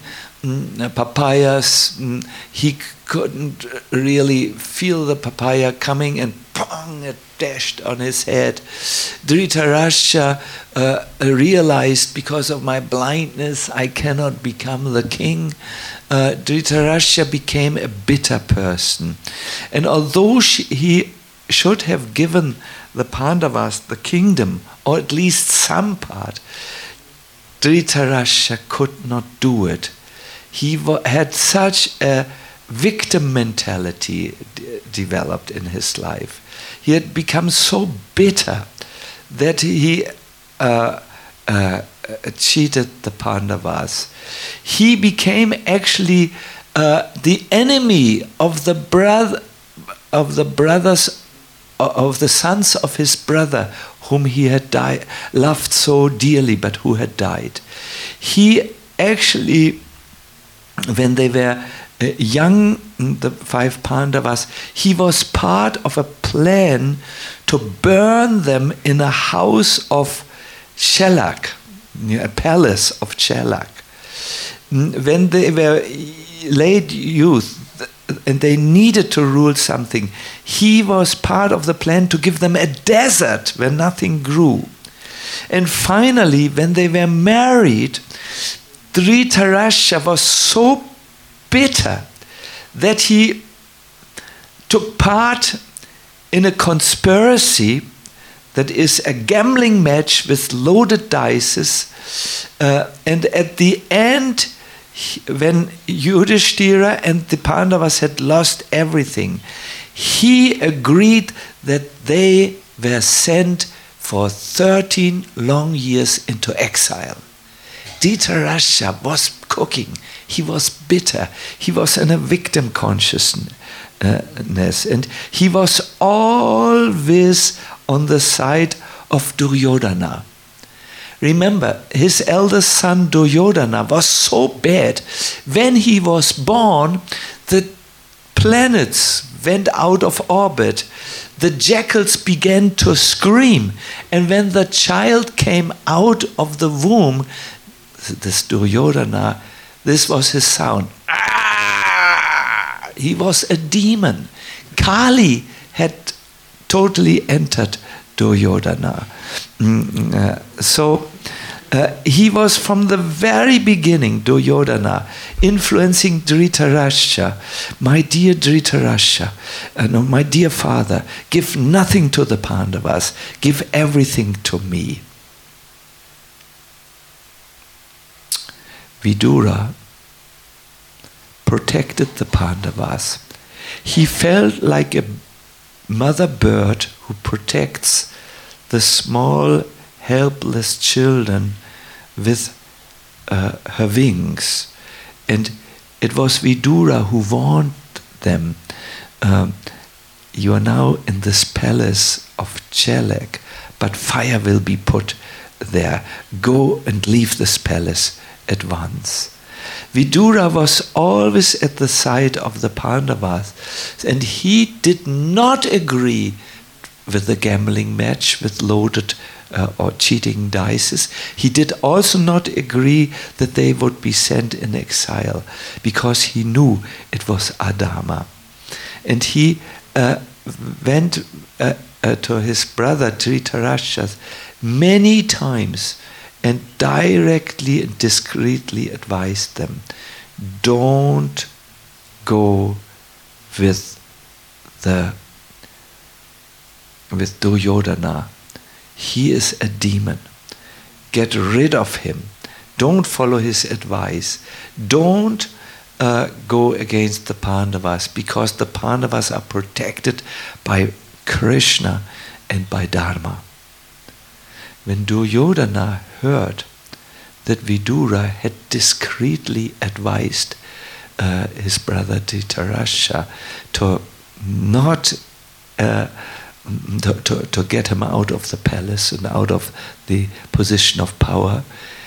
[SPEAKER 2] papayas, he couldn't really feel the papaya coming and pong, it dashed on his head. Dhritarashtra realized, because of my blindness, I cannot become the king. Dhritarashtra became a bitter person. And although he should have given the Pandavas the kingdom, or at least some part, Dhritarashtra could not do it. He had such a victim mentality developed in his life. He had become so bitter that he cheated the Pandavas. He became actually the enemy of the sons of his brother, whom he had loved so dearly, but who had died. He actually, when they were young, the 5 Pandavas, he was part of a plan to burn them in a house of Shelak, a palace of Shelak. When they were late youth and they needed to rule something, he was part of the plan to give them a desert where nothing grew. And finally, when they were married, Dhritarashtra was so bitter that he took part in a conspiracy that is a gambling match with loaded dice, and at the end, when Yudhishthira and the Pandavas had lost everything, he agreed that they were sent for 13 long years into exile. Dhritarashtra was cooking. He was bitter. He was in a victim consciousness. And he was always on the side of Duryodhana. Remember, his eldest son Duryodhana was so bad. When he was born, the planets went out of orbit. The jackals began to scream. And when the child came out of the womb, this Duryodhana, this was his sound. Ah! He was a demon. Kali had totally entered Duryodhana. He was from the very beginning, Duryodhana, influencing Dhritarashtra. My dear Dhritarashtra, my dear father, give nothing to the Pandavas, give everything to me. Vidura protected the Pandavas. He felt like a mother bird who protects the small, helpless children with her wings. And it was Vidura who warned them, you are now in this palace of Shelak, but fire will be put there. Go and leave this palace at once. Vidura was always at the side of the Pandavas, and he did not agree with the gambling match with loaded or cheating dice. He did also not agree that they would be sent in exile, because he knew it was adharma. And he went to his brother Dhritarashtra many times and directly and discreetly advised them, don't go with Duryodhana. He is a demon. Get rid of him. Don't follow his advice. Don't go against the Pandavas, because the Pandavas are protected by Krishna and by Dharma. When Duryodhana heard that Vidura had discreetly advised his brother Dhritarashtra to not to get him out of the palace and out of the position of power,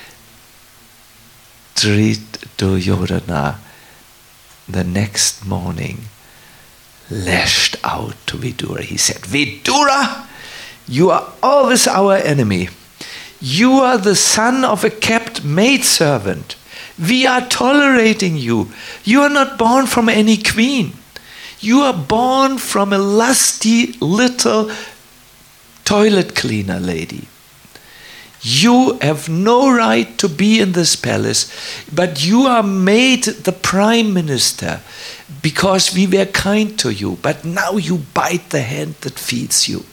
[SPEAKER 2] Duryodhana the next morning lashed out to Vidura. He said, Vidura, you are always our enemy. You are the son of a kept maidservant. We are tolerating you. You are not born from any queen. You are born from a lusty little toilet cleaner lady. You have no right to be in this palace, but you are made the prime minister because we were kind to you, but now you bite the hand that feeds you.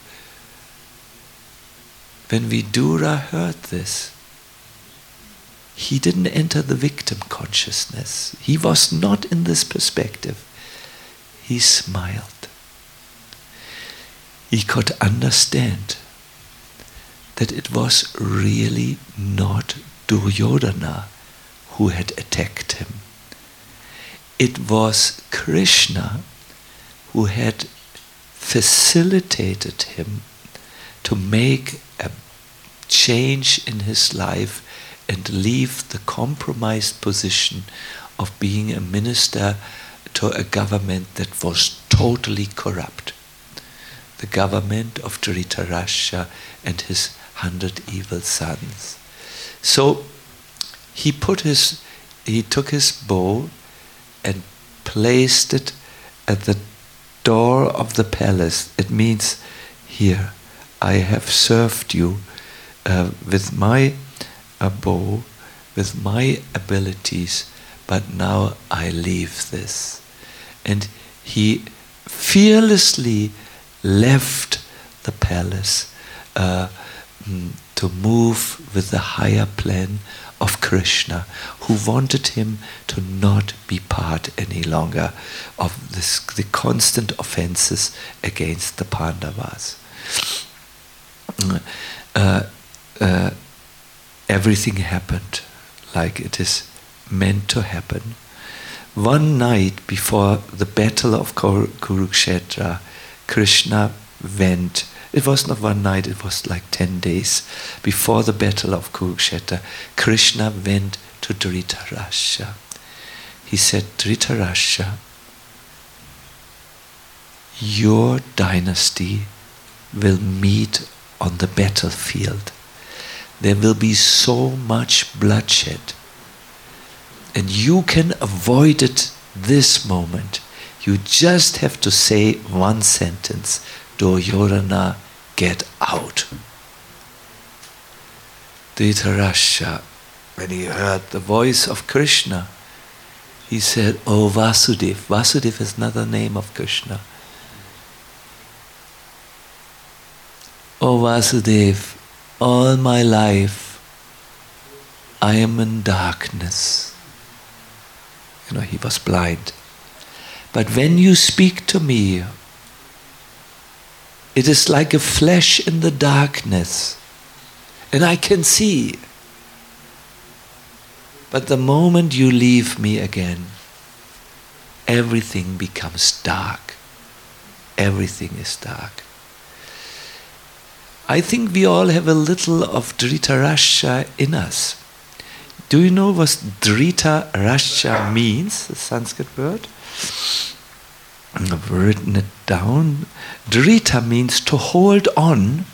[SPEAKER 2] When Vidura heard this, he didn't enter the victim consciousness. He was not in this perspective. He smiled. He could understand that it was really not Duryodhana who had attacked him. It was Krishna who had facilitated him to make a change in his life and leave the compromised position of being a minister to a government that was totally corrupt. The government of Dhritarashtra and his 100 evil sons. So he took his bow and placed it at the door of the palace. It means, here, I have served you with my bow, with my abilities, but now I leave this. And he fearlessly left the palace to move with the higher plan of Krishna, who wanted him to not be part any longer of the constant offenses against the Pandavas. Everything happened like it is meant to happen. One night before the battle of Kurukshetra, Krishna went. It was not one night, it was like 10 days before the battle of Kurukshetra. Krishna went to Dhritarashtra. He said, Dhritarashtra, your dynasty will meet on the battlefield. There will be so much bloodshed. And you can avoid it this moment. You just have to say one sentence, Duryodhana, get out. Dhritarashtra, when he heard the voice of Krishna, he said, oh Vasudeva. Vasudeva is another name of Krishna. Oh Vasudeva, all my life I am in darkness. You know, he was blind. But when you speak to me, it is like a flash in the darkness, and I can see. But the moment you leave me again, everything becomes dark. Everything is dark. I think we all have a little of Dhritarashtra in us. Do you know what Dhritarashtra means, the Sanskrit word? I've written it down. Dhrita means to hold on,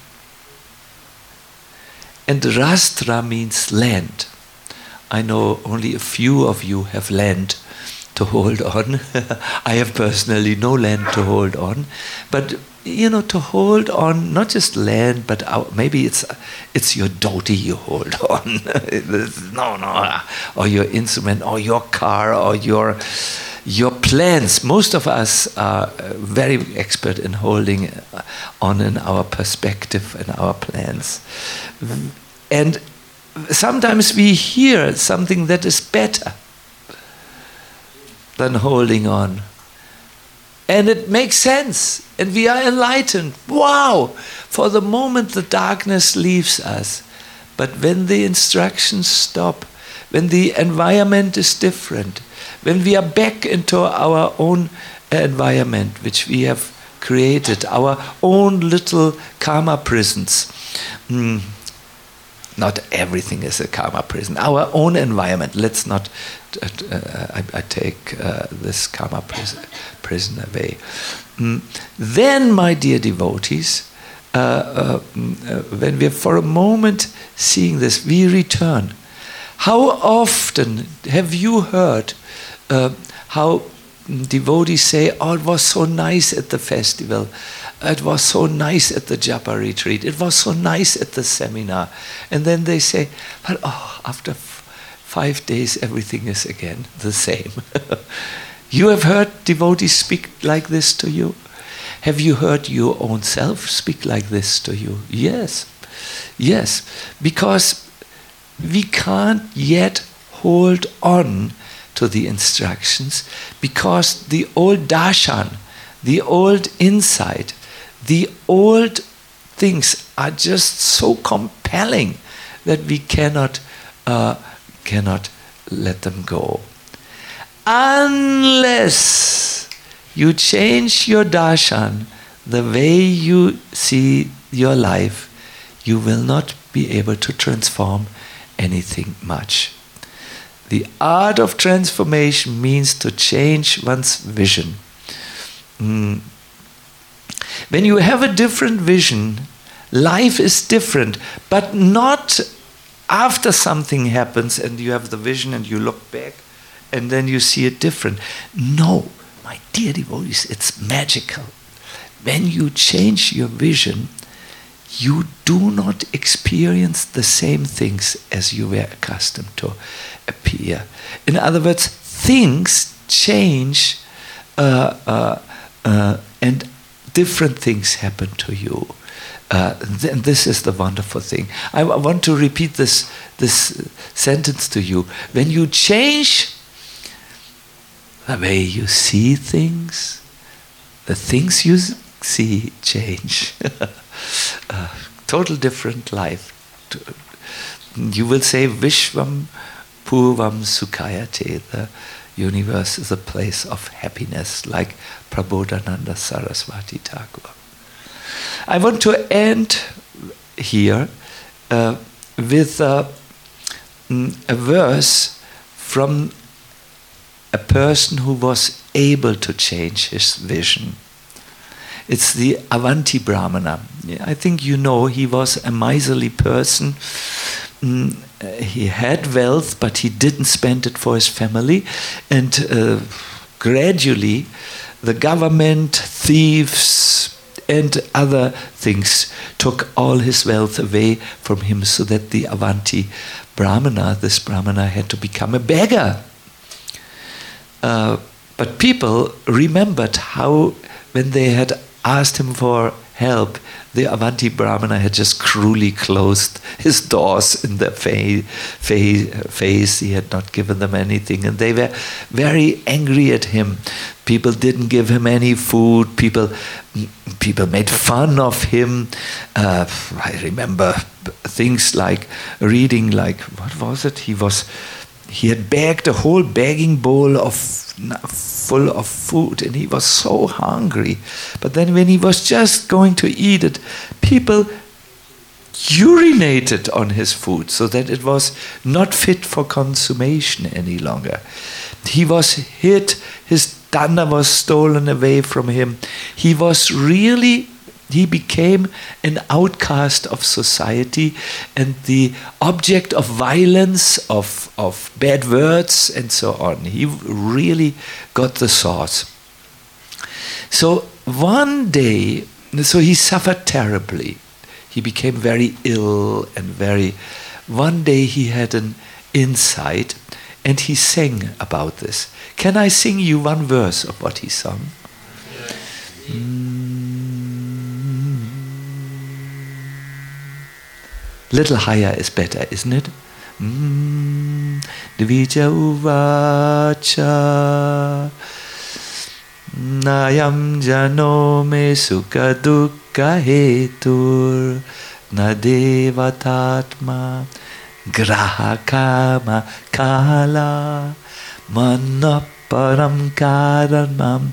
[SPEAKER 2] and Rashtra means land. I know only a few of you have land to hold on. I have personally no land to hold on, but you know, to hold on, not just land, but maybe it's your dhoti you hold on. Or your instrument, or your car, or your plans. Most of us are very expert in holding on in our perspective and our plans. And sometimes we hear something that is better than holding on. And it makes sense. And we are enlightened. Wow! For the moment the darkness leaves us. But when the instructions stop, when the environment is different, when we are back into our own environment, which we have created, our own little karma prisons. Not everything is a karma prison. Our own environment. Let's not. I take this karma prison away. Then, my dear devotees, when we are for a moment seeing this, we return. How often have you heard how devotees say, oh, it was so nice at the festival. It was so nice at the japa retreat. It was so nice at the seminar. And then they say, but after 5 days, everything is again the same. You have heard devotees speak like this to you? Have you heard your own self speak like this to you? Yes. Yes. Because we can't yet hold on to the instructions, because the old darshan, the old insight, the old things are just so compelling that we cannot let them go. Unless you change your darshan, the way you see your life, you will not be able to transform anything much. The art of transformation means to change one's vision. When you have a different vision, life is different, but not after something happens and you have the vision and you look back and then you see it different. No, my dear devotees, it's magical. When you change your vision, you do not experience the same things as you were accustomed to appear. In other words, things change and different things happen to you. This is the wonderful thing. I want to repeat this sentence to you. When you change the way you see things, the things you see change. Total different life. You will say Vishvam Purvam Sukhayate. The universe is a place of happiness, like Prabodhananda Saraswati Thakur. I want to end here with a verse from a person who was able to change his vision. It's the Avanti Brahmana. I think you know he was a miserly person. He had wealth, but he didn't spend it for his family. And gradually, the government, thieves, and other things took all his wealth away from him, so that the Avanti Brahmana, this Brahmana, had to become a beggar. But people remembered how, when they had asked him for help, the Avanti Brahmana had just cruelly closed his doors in their face. He had not given them anything, and they were very angry at him. People didn't give him any food. People made fun of him. I remember things like reading, like, what was it? He had bagged a whole bagging bowl full of food, and he was so hungry. But then when he was just going to eat it, people urinated on his food, so that it was not fit for consummation any longer. He was hit, his dana was stolen away from him. He became an outcast of society and the object of violence, of bad words, and so on. He really got the sauce. So one day, he suffered terribly. He became very ill and one day he had an insight and he sang about this. Can I sing you one verse of what he sung? Little higher is better, isn't it? Dvija uvacha Nayam jano me sukha dukkha hetur Nadevatatma grahakama kala Manaparam karanam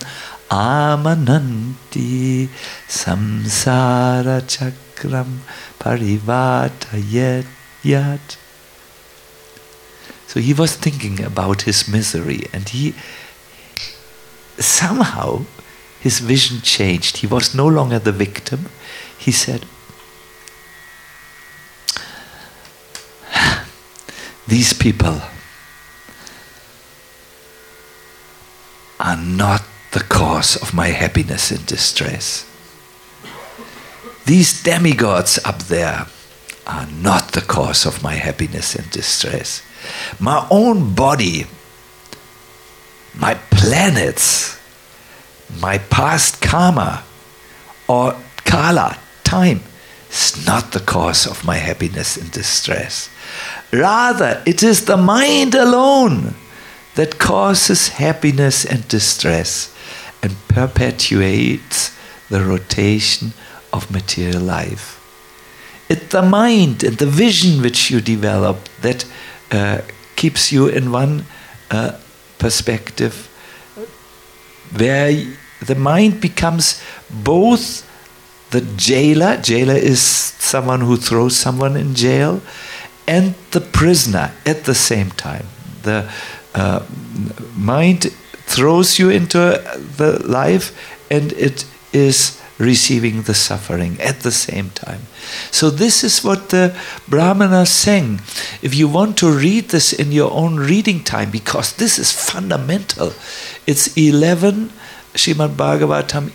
[SPEAKER 2] amananti samsara chakram parivatayat. So he was thinking about his misery, and somehow his vision changed. He was no longer the victim. He said, these people are not the cause of my happiness and distress. These demigods up there are not the cause of my happiness and distress. My own body, my planets, my past karma or kala, time, is not the cause of my happiness and distress. Rather, it is the mind alone that causes happiness and distress and perpetuates the rotation of material life. It's the mind and the vision which you develop that keeps you in one perspective, where the mind becomes both the jailer. Jailer is someone who throws someone in jail, and the prisoner at the same time. The mind throws you into the life, and it is receiving the suffering at the same time. So this is what the Brahmanas sang. If you want to read this in your own reading time, because this is fundamental, it's 11, Srimad Bhagavatam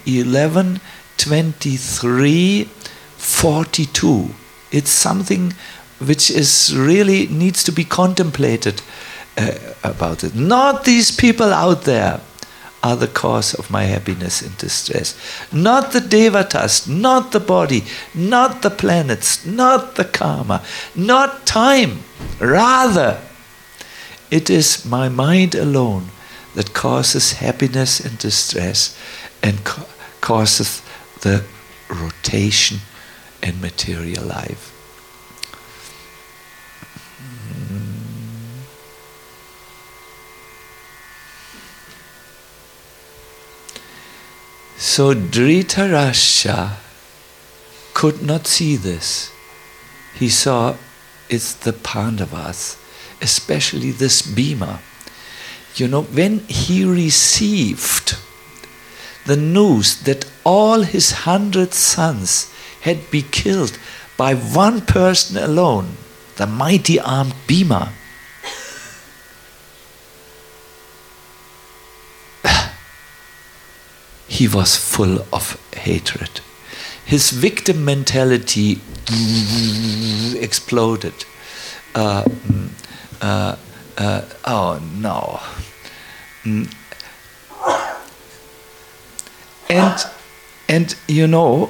[SPEAKER 2] 11:23-42. It's something which is really needs to be contemplated about it. Not these people out there are the cause of my happiness and distress. Not the devatas, not the body, not the planets, not the karma, not time. Rather, it is my mind alone that causes happiness and distress and causes the rotation in material life. So Dhritarashtra could not see this. He saw it's the Pandavas, especially this Bhima. You know, when he received the news that all his 100 sons had been killed by one person alone, the mighty armed Bhima, he was full of hatred. His victim mentality exploded. Oh no. And you know,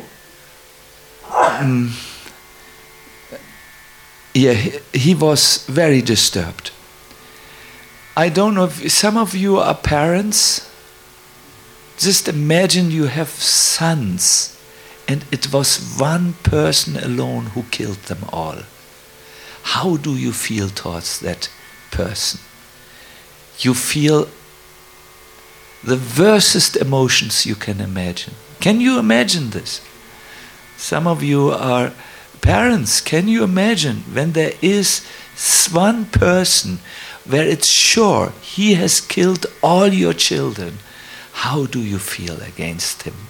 [SPEAKER 2] he was very disturbed. I don't know if some of you are parents. Just imagine you have sons, and it was one person alone who killed them all. How do you feel towards that person? You feel the worstest emotions you can imagine. Can you imagine this? Some of you are parents. Can you imagine when there is one person where it's sure he has killed all your children? How do you feel against him?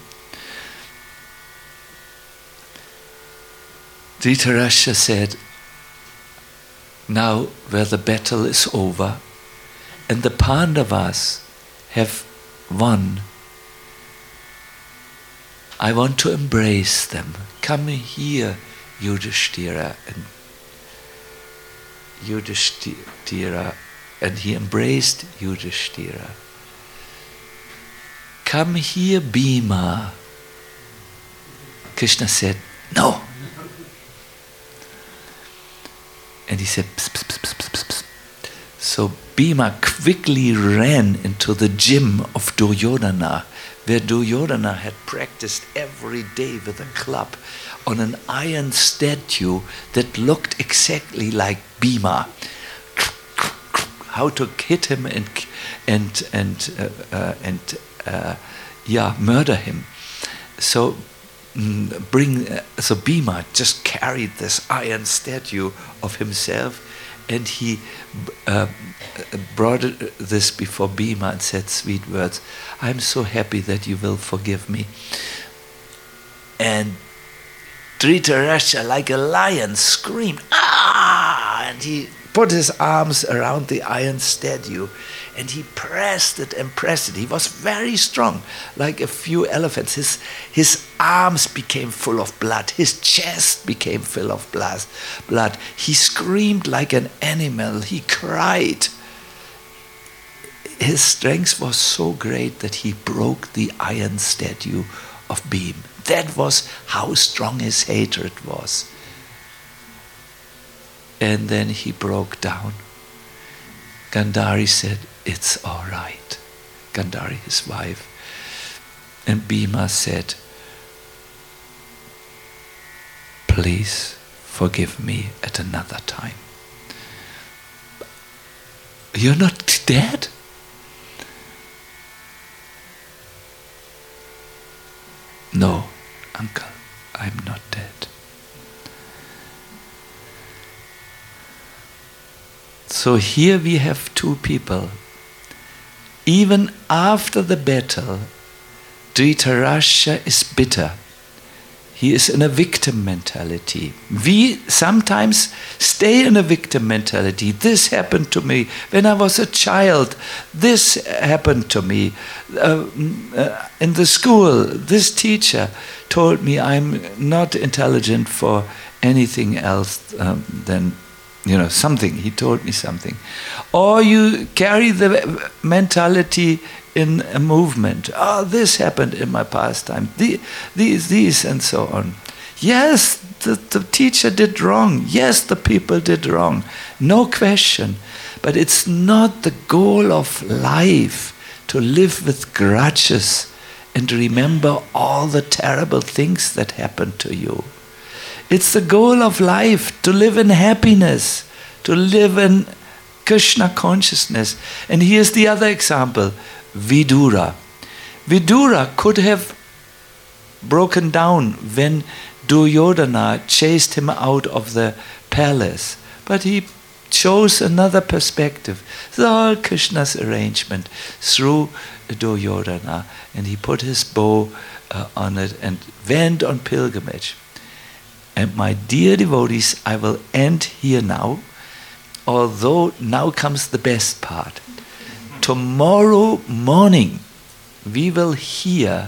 [SPEAKER 2] Dhritarashtra said, now where the battle is over and the Pandavas have won, I want to embrace them. Come here, Yudhishthira. And he embraced Yudhishthira. Come here, Bhima. Krishna said, no. And he said, pss, pss, pss, pss, pss, pss. So Bhima quickly ran into the gym of Duryodhana, where Duryodhana had practiced every day with a club on an iron statue that looked exactly like Bhima. How to hit him and murder him. So Bhima just carried this iron statue of himself, and he brought this before Bhima and said sweet words. I'm so happy that you will forgive me. And Dhritarashtra, like a lion, screamed, ah! And he put his arms around the iron statue, and he pressed it and pressed it. He was very strong, like a few elephants. His arms became full of blood. His chest became full of blood. He screamed like an animal. He cried. His strength was so great that he broke the iron statue of Bhima. That was how strong his hatred was. And then he broke down. Gandhari said, "It's all right." Gandhari, his wife. And Bhima said, "Please forgive me at another time." "You're not dead?" "No, uncle, I'm not dead." So here we have two people. Even after the battle, Dhritarashtra is bitter. He is in a victim mentality. We sometimes stay in a victim mentality. This happened to me when I was a child. This happened to me in the school. This teacher told me I'm not intelligent for anything else than something. He told me something. Or you carry the mentality in a movement. "Oh, this happened in my past time. These, and so on." Yes, the teacher did wrong. Yes, the people did wrong. No question. But it's not the goal of life to live with grudges and remember all the terrible things that happened to you. It's the goal of life to live in happiness, to live in Krishna consciousness. And here's the other example, Vidura. Vidura could have broken down when Duryodhana chased him out of the palace, but he chose another perspective. It's all Krishna's arrangement through Duryodhana, and he put his bow on it and went on pilgrimage. And my dear devotees, I will end here now, although now comes the best part. Tomorrow morning, we will hear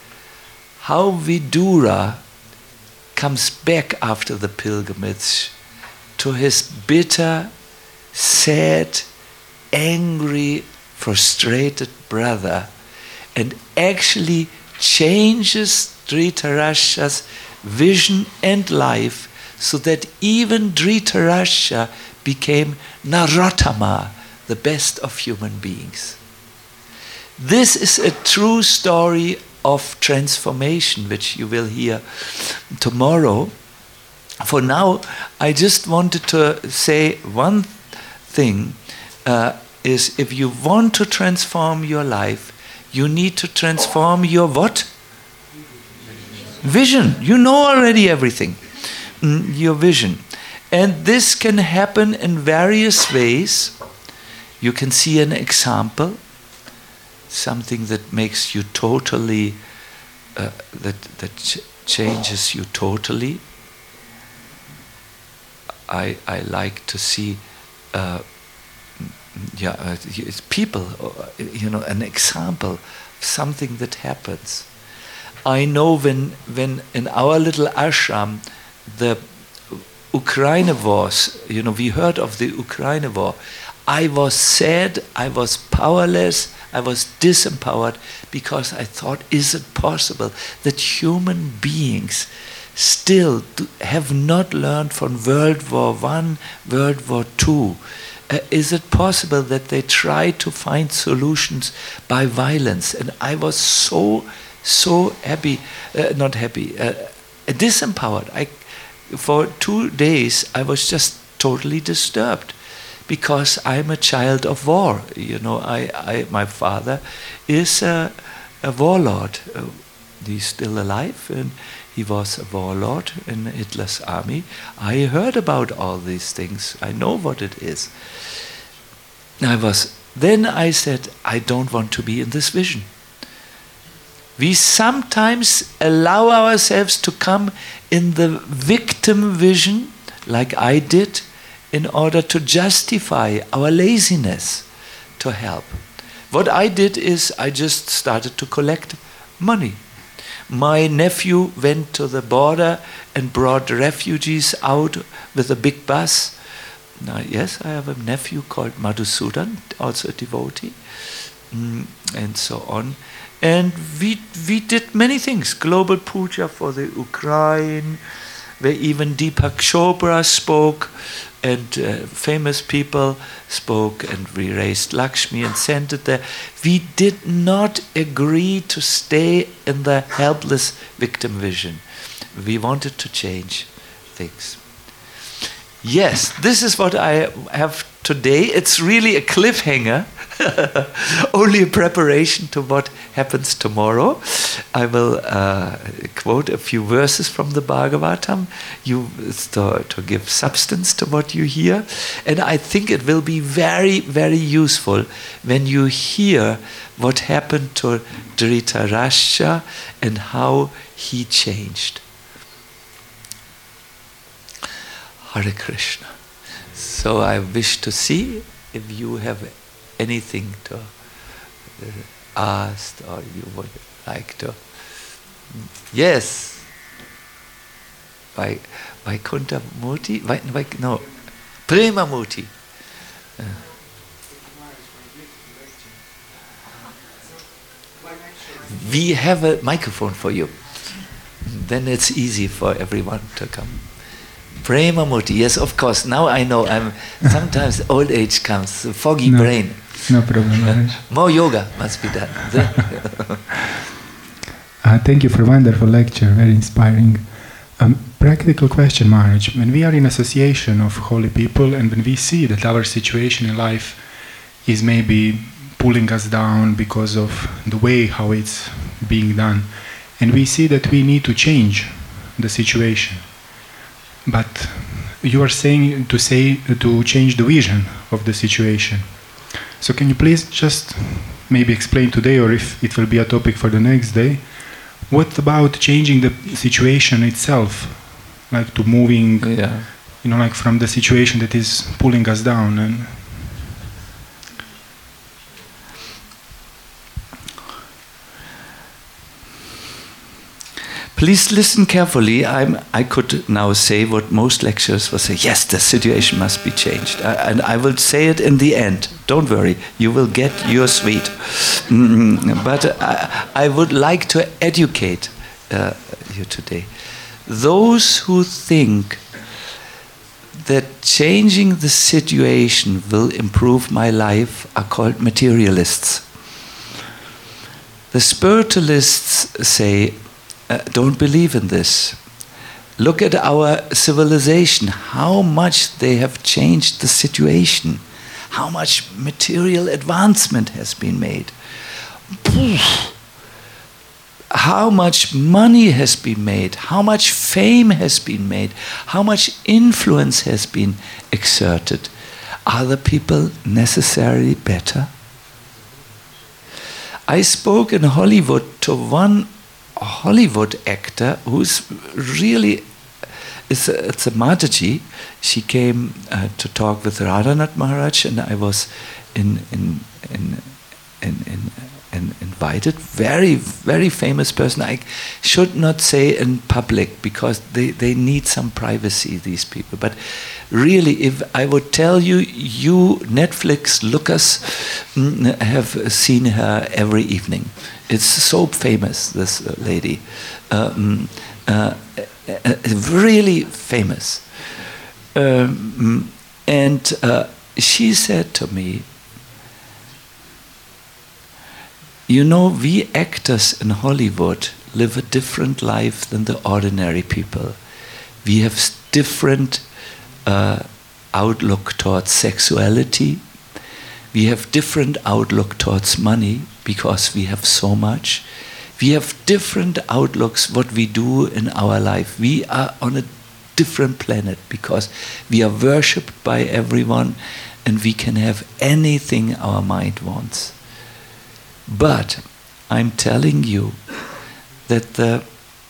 [SPEAKER 2] how Vidura comes back after the pilgrimage to his bitter, sad, angry, frustrated brother, and actually changes Dhritarashtra's vision and life, so that even Dhritarashtra became Narottama, the best of human beings. This is a true story of transformation, which you will hear tomorrow. For now, I just wanted to say one thing, is if you want to transform your life, you need to transform your what? Vision. You know already everything. Your vision. And this can happen in various ways. You can see an example, something that makes you totally, that changes you totally. I like to see people, an example of something that happens. I know when in our little ashram, the Ukraine wars, we heard of the Ukraine war. I was sad, I was powerless, I was disempowered, because I thought, is it possible that human beings still have not learned from World War I, World War II? Is it possible that they try to find solutions by violence? And I was so happy, disempowered. For 2 days I was just totally disturbed, because I'm a child of war. My father is a warlord. He's still alive, and he was a warlord in Hitler's army. I heard about all these things. I know what it is. Then I said, I don't want to be in this vision. We sometimes allow ourselves to come in the victim vision, like I did, in order to justify our laziness, to help. What I did is I just started to collect money. My nephew went to the border and brought refugees out with a big bus. Now, yes, I have a nephew called Madhusudan, also a devotee, and so on. And we did many things. Global puja for the Ukraine, where even Deepak Chopra spoke, and famous people spoke, and we raised Lakshmi and sent it there. We did not agree to stay in the helpless victim vision. We wanted to change things. Yes, this is what I have today. It's really a cliffhanger, only a preparation to what happens tomorrow. I will quote a few verses from the Bhagavatam to give substance to what you hear. And I think it will be very, very useful when you hear what happened to Dhritarashtra and how he changed. Hare Krishna. So I wish to see if you have anything to ask or you would like to. Yes. Vaikuntha Murti? No. Prema Murti. We have a microphone for you. Then it's easy for everyone to come. Prema Murti, yes, of course. Now I know. Sometimes old age comes, foggy brain.
[SPEAKER 3] No problem, Maharaj.
[SPEAKER 2] More yoga must be done.
[SPEAKER 3] Thank you for a wonderful lecture, very inspiring. Practical question, Maharaj. When we are in association of holy people and when we see that our situation in life is maybe pulling us down because of the way how it's being done, and we see that we need to change the situation, but you are saying to change the vision of the situation. So can you please just maybe explain today, or if it will be a topic for the next day, what about changing the situation itself, like to moving, like from the situation that is pulling us down? And
[SPEAKER 2] please listen carefully. I could now say what most lecturers will say. Yes, the situation must be changed. And I will say it in the end. Don't worry, you will get your sweet. But I would like to educate you today. Those who think that changing the situation will improve my life are called materialists. The spiritualists say, don't believe in this. Look at our civilization, how much they have changed the situation, how much material advancement has been made, how much money has been made, how much fame has been made, how much influence has been exerted. Are the people necessarily better? I spoke in Hollywood to one Hollywood actor who's really, it's a Mataji. She came to talk with Radhanath Maharaj, and I was invited. Very, very famous person. I should not say in public because they need some privacy, these people. But really, if I would tell you, Netflix lookers have seen her every evening. It's so famous, this lady. Really famous. And she said to me, you know, we actors in Hollywood live a different life than the ordinary people. We have different outlook towards sexuality. We have different outlook towards money because we have so much. We have different outlooks what we do in our life. We are on a different planet because we are worshipped by everyone and we can have anything our mind wants. But I'm telling you that the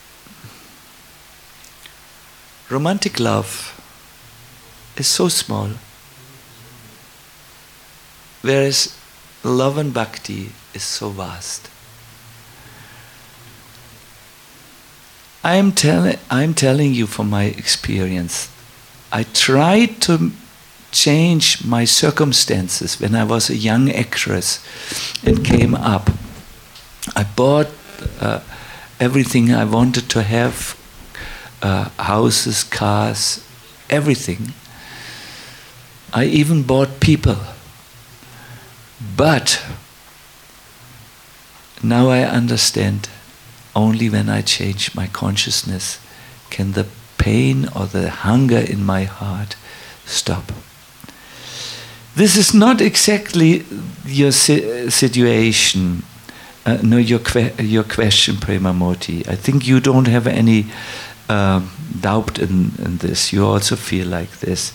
[SPEAKER 2] romantic love is so small, whereas love and bhakti is so vast. I'm telling you from my experience, I tried to change my circumstances when I was a young actress and came up. I bought everything I wanted to have, houses, cars, everything. I even bought people. But now I understand, only when I change my consciousness can the pain or the hunger in my heart stop. This is not exactly your situation, your question, Premamurti. I think you don't have any doubt in this. You also feel like this.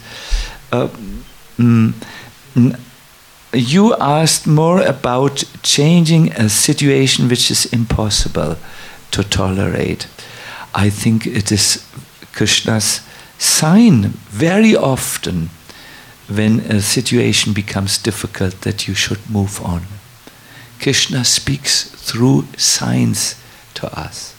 [SPEAKER 2] You asked more about changing a situation which is impossible to tolerate. I think it is Krishna's sign very often when a situation becomes difficult that you should move on. Krishna speaks through signs to us.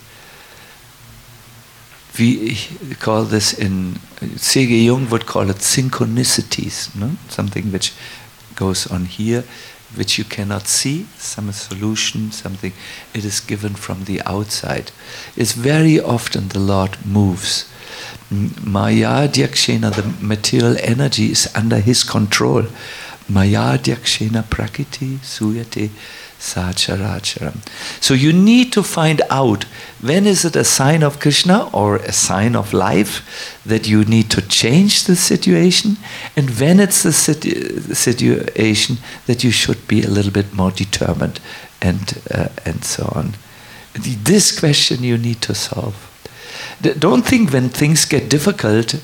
[SPEAKER 2] We call this in C.G. Jung would call it synchronicities, no? Something which goes on here, which you cannot see, some solution, something, it is given from the outside. It's very often the Lord moves. Maya Dyakshena, the material energy, is under his control. Maya Dyakshena Prakriti Suyate Sacharacharam. So you need to find out when is it a sign of Krishna or a sign of life that you need to change the situation, and when it's the situation that you should be a little bit more determined and so on. This question you need to solve. Don't think when things get difficult,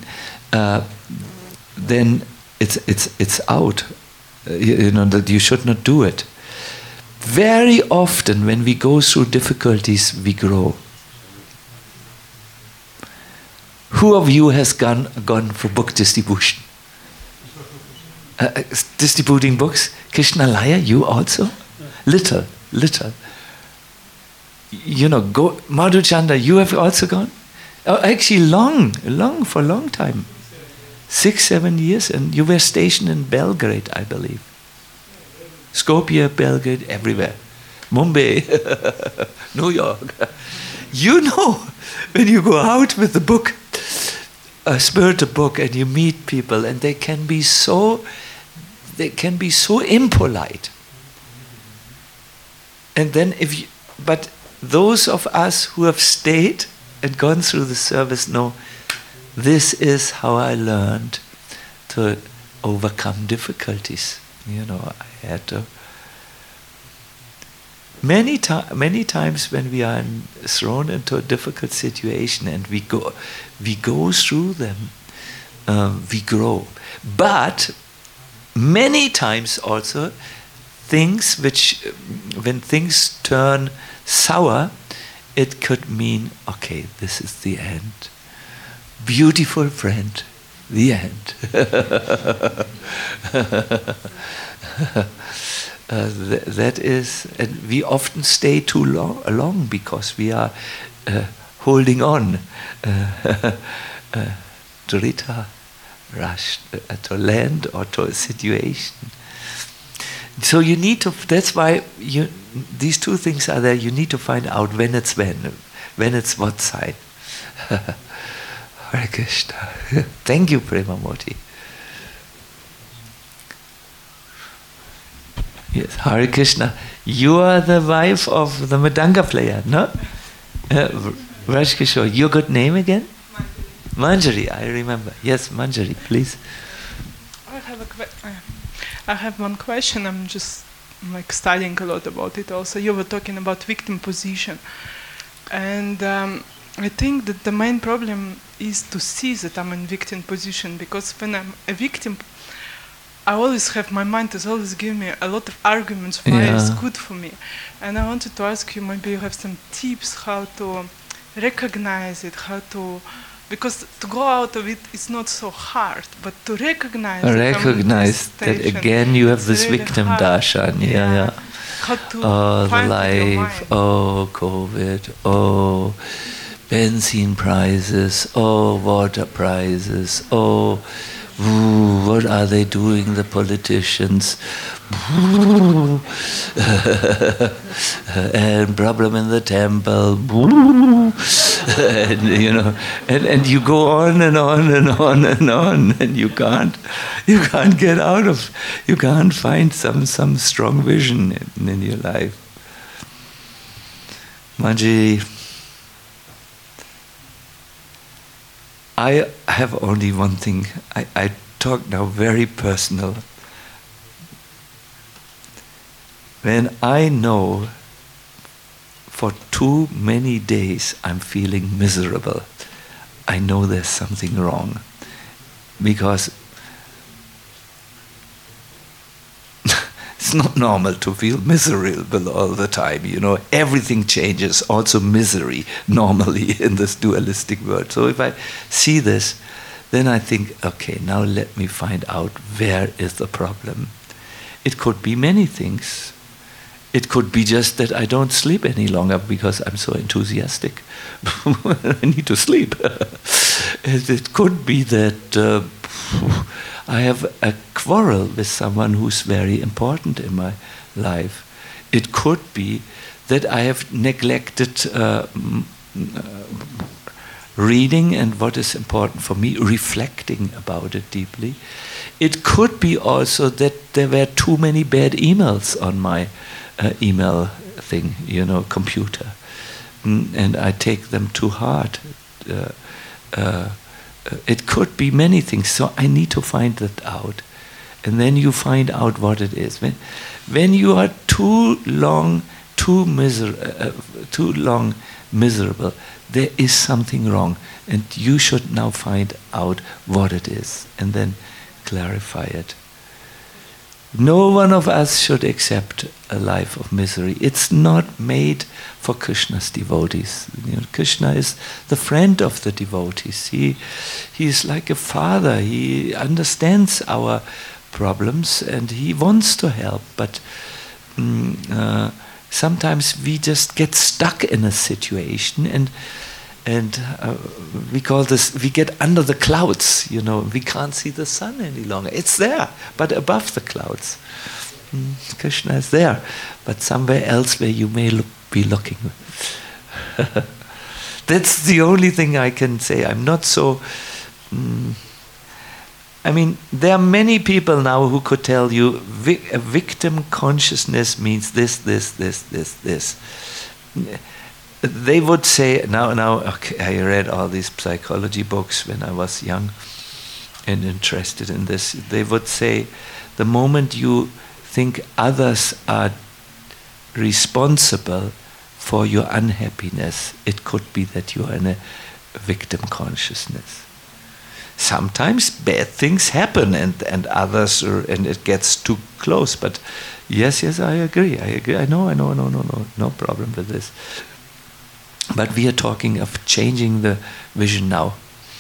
[SPEAKER 2] then it's out. You know that you should not do it. Very often when we go through difficulties, we grow. Who of you has gone for book distribution? Distributing books? Krishna Laya, you also? Little. You know, go. Madhuchanda, you have also gone? Oh, actually for a long time. 6-7 years, and you were stationed in Belgrade, I believe. Skopje, Belgrade, everywhere. Mumbai, New York. You know, when you go out with the book, a spiritual book, and you meet people, and they can be so impolite. And then but those of us who have stayed and gone through the service know, this is how I learned to overcome difficulties. You know, I had to. Many times when we are thrown into a difficult situation and we go through them, we grow. But many times also, when things turn sour, it could mean, okay, this is the end. Beautiful friend, the end. That is, and we often stay too long because we are holding on to Rita, rush to land or to a situation. So you need to. That's why these two things are there. You need to find out when it's what side. Hare Krishna. Thank you, Premamurti. Yes, Hare Krishna. You are the wife of the Mridanga player, no? Raj Kishore. Your good name again? Manjari, I remember. Yes, Manjari, please.
[SPEAKER 4] I have one question. I'm just studying a lot about it also. You were talking about victim position. And I think that the main problem is to see that I'm in victim position, because when I'm a victim, I always have, my mind is always giving me a lot of arguments why it's good for me. And I wanted to ask you, maybe you have some tips how to recognize it, how to Because to go out of it is not so hard, but to recognize
[SPEAKER 2] that again you have this
[SPEAKER 4] really
[SPEAKER 2] victim
[SPEAKER 4] hard.
[SPEAKER 2] darshan. Yeah.
[SPEAKER 4] How to
[SPEAKER 2] Oh, the
[SPEAKER 4] find your
[SPEAKER 2] life.
[SPEAKER 4] mind.
[SPEAKER 2] Oh, COVID. Oh, benzene prices. Oh, water prices. Oh, what are they doing, the politicians? And problem in the temple. And, you know, and you go on and on and on and on, and you can't get out of. You can't find some strong vision in your life. Manji, I have only one thing. I talk now very personal. When I know for too many days I'm feeling miserable, I know there's something wrong. Because it's not normal to feel miserable all the time, you know. Everything changes, also misery, normally in this dualistic world. So if I see this, then I think, okay, now let me find out where is the problem. It could be many things. It could be just that I don't sleep any longer because I'm so enthusiastic. I need to sleep. It could be that I have a quarrel with someone who's very important in my life. It could be that I have neglected reading and what is important for me, reflecting about it deeply. It could be also that there were too many bad emails on my email thing, you know, computer. And I take them too hard. It could be many things, so I need to find that out. And then you find out what it is. When you are too long miserable, there is something wrong. And you should now find out what it is and then clarify it. No one of us should accept a life of misery. It's not made for Krishna's devotees. You know, Krishna is the friend of the devotees. He is like a father. He understands our problems and he wants to help. But sometimes we just get stuck in a situation and we call this, we get under the clouds, you know, we can't see the sun any longer. It's there, but above the clouds. Krishna is there, but somewhere else where you may be looking. That's the only thing I can say. I'm not so... I mean, there are many people now who could tell you a victim consciousness means this. They would say, now, okay, I read all these psychology books when I was young and interested in this. They would say, the moment you think others are responsible for your unhappiness, it could be that you are in a victim consciousness. Sometimes bad things happen and others, and it gets too close. But yes, I agree. I know, no problem with this. But we are talking of changing the vision now.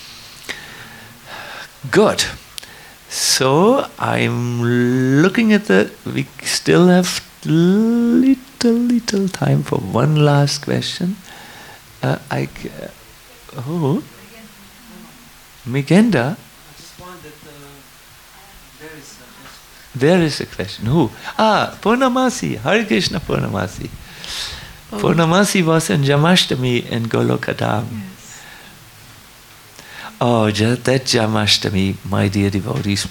[SPEAKER 2] Good. So I'm looking at we still have little time for one last question. Migenda? There is a question. Who? Purnamasi. Hare Krishna Purnamasi. Purnamasi was in Jamashtami in Golokadam.
[SPEAKER 5] Yes.
[SPEAKER 2] Oh, that Jamashtami, my dear devotees.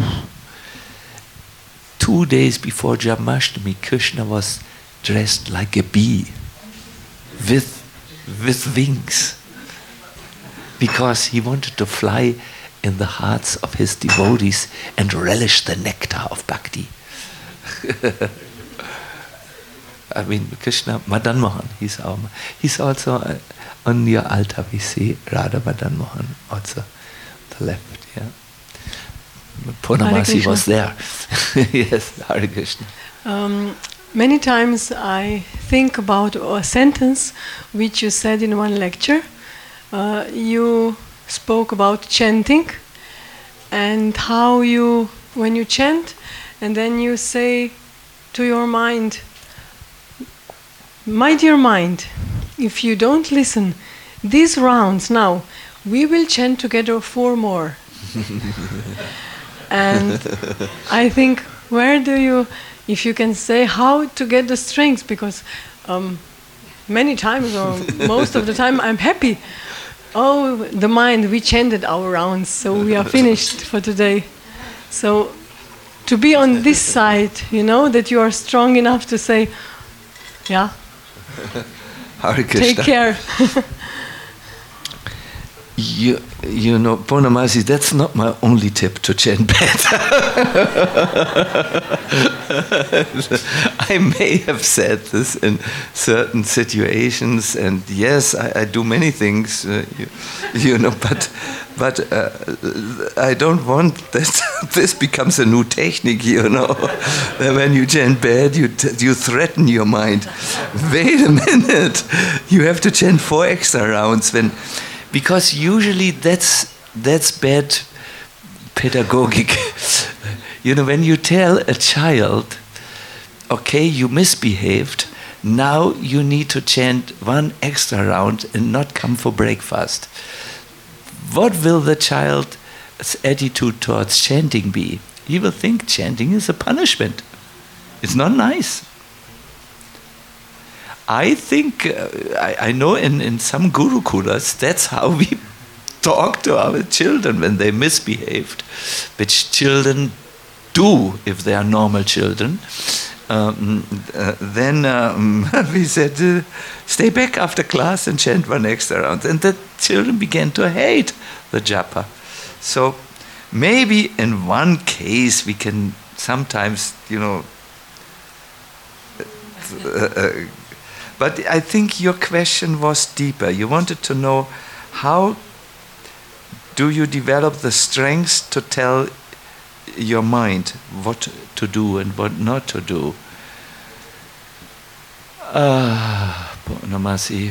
[SPEAKER 2] 2 days before Jamashtami, Krishna was dressed like a bee with wings, because he wanted to fly in the hearts of his devotees and relish the nectar of bhakti. I mean, Krishna, Madan Mohan, he's also on your altar, we see Radha Madan Mohan, also the left, yeah. Purnamasi was there. Yes, Hare Krishna.
[SPEAKER 5] Many times I think about a sentence which you said in one lecture. You spoke about chanting and how you, when you chant, and then you say to your mind, my dear mind, if you don't listen, these rounds now, we will chant together 4 more. And I think, where do you, if you can say how to get the strength, because many times or most of the time I'm happy. Oh, the mind, we chanted our rounds, so we are finished for today. So to be on this side, you know, that you are strong enough to say, yeah,
[SPEAKER 2] Hare Krishna.
[SPEAKER 5] take care.
[SPEAKER 2] You know, Purnamasi, that's not my only tip to chant better. I may have said this in certain situations, and yes, I do many things, you know, but I don't want that this becomes a new technique, you know. When you chant bad, you threaten your mind. Wait a minute, you have to chant 4 extra rounds because usually that's bad pedagogic. You know, when you tell a child, okay, you misbehaved, now you need to chant 1 extra round and not come for breakfast. What will the child's attitude towards chanting be? He will think chanting is a punishment. It's not nice. I think, I know in some gurukulas, that's how we talk to our children when they misbehaved, which children do if they are normal children. Then we said, stay back after class and chant 1 extra round. And the children began to hate the japa. So maybe in one case we can sometimes, you know, but I think your question was deeper. You wanted to know, how do you develop the strength to tell your mind what to do and what not to do? Purnamasi.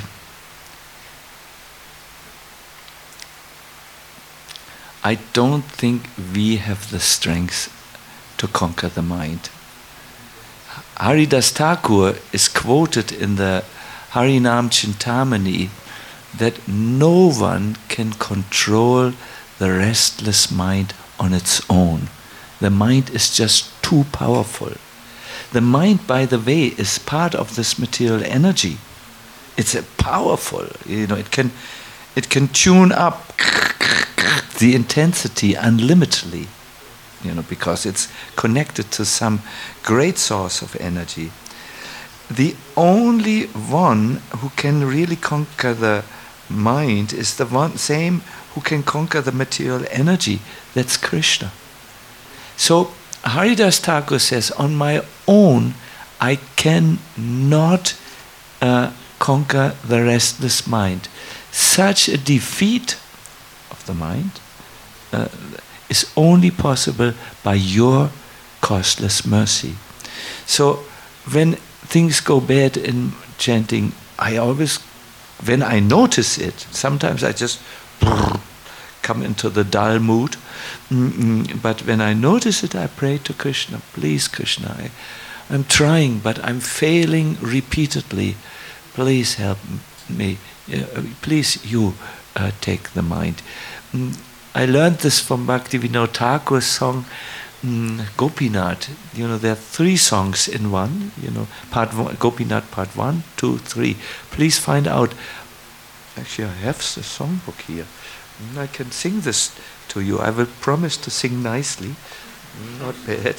[SPEAKER 2] I don't think we have the strength to conquer the mind. Haridas Thakur is quoted in the Harinam Chintamani that no one can control the restless mind on its own. The mind is just too powerful. The mind, by the way, is part of this material energy. It's a powerful, you know, it can tune up the intensity unlimitedly, you know, because it's connected to some great source of energy. The only one who can really conquer the mind is the same who can conquer the material energy. That's Krishna. So Haridas Thakur says, on my own, I cannot conquer the restless mind. Such a defeat of the mind is only possible by your costless mercy. So when things go bad in chanting, I always, when I notice it, sometimes I just come into the dull mood, but when I notice it, I pray to Krishna, please Krishna, I'm trying, but I'm failing repeatedly. Please help me. Please you take the mind. I learned this from Bhaktivinoda Thakur's song Gopinath. You know, there are 3 songs in one. You know, part 1, Gopinath part 1, 2, 3. Please find out. Actually, I have the songbook here. I can sing this to you. I will promise to sing nicely. Not bad.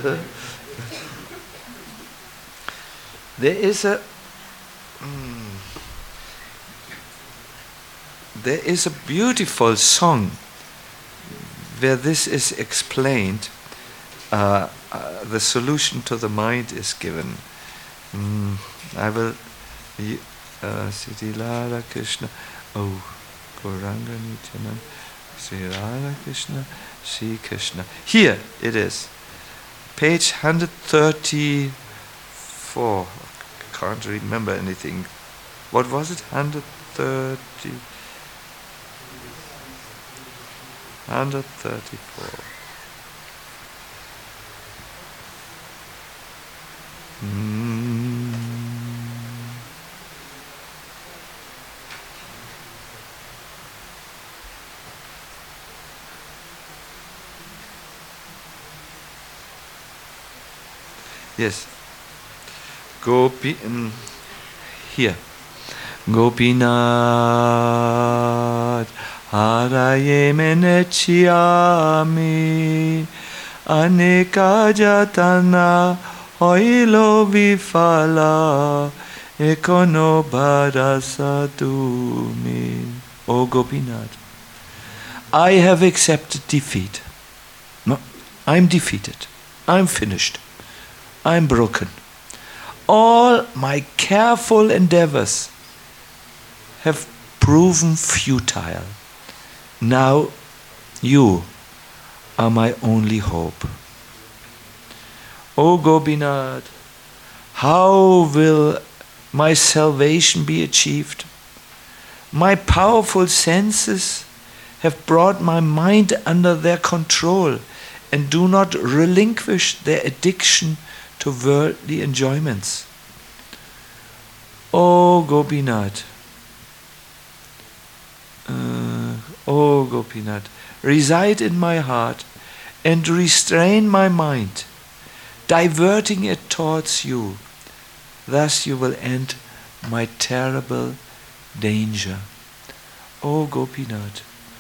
[SPEAKER 2] There is a beautiful song where this is explained. The solution to the mind is given. I will. Sri Radha Krishna. Oh, Gauranga Nityananda. Sri Radha Krishna. Sri Krishna. Here it is. Page 134. I can't remember anything. What was it? 130. 134. Yes. Here. Gopinath Haraye meneciami Aneka jatana Hoilo vifala Ekono barasatumi. O Gopinath, I have accepted defeat. No, I'm defeated. I'm finished. I'm broken. All my careful endeavors have proven futile. Now you are my only hope. O Gopinath, how will my salvation be achieved? My powerful senses have brought my mind under their control and do not relinquish their addiction to worldly enjoyments. O Gopinath, O Gopinath, reside in my heart and restrain my mind, diverting it towards you. Thus you will end my terrible danger. O Gopinath,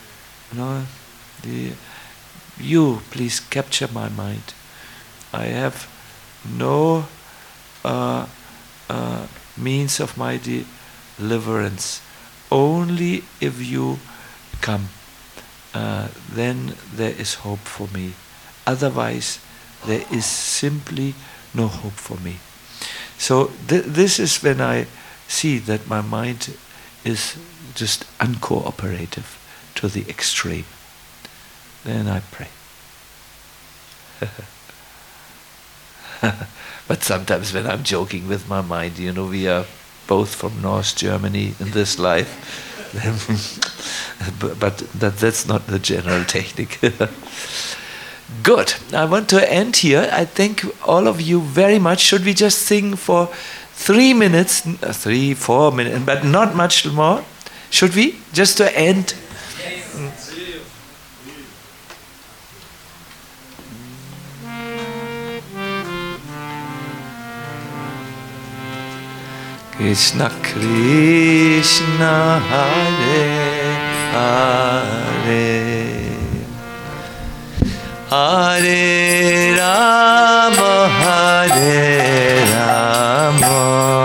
[SPEAKER 2] you please capture my mind. I have no means of my deliverance. Only if you come, then there is hope for me. Otherwise, there is simply no hope for me. So this is when I see that my mind is just uncooperative to the extreme. Then I pray. But sometimes when I'm joking with my mind, we are both from North Germany in this life. but that's not the general technique. Good. I want to end here. I thank all of you very much. Should we just sing for 3 minutes, 3-4 minutes, but not much more? Should we? Just to end. Krishna Krishna Hare Hare Hare Rama Hare Rama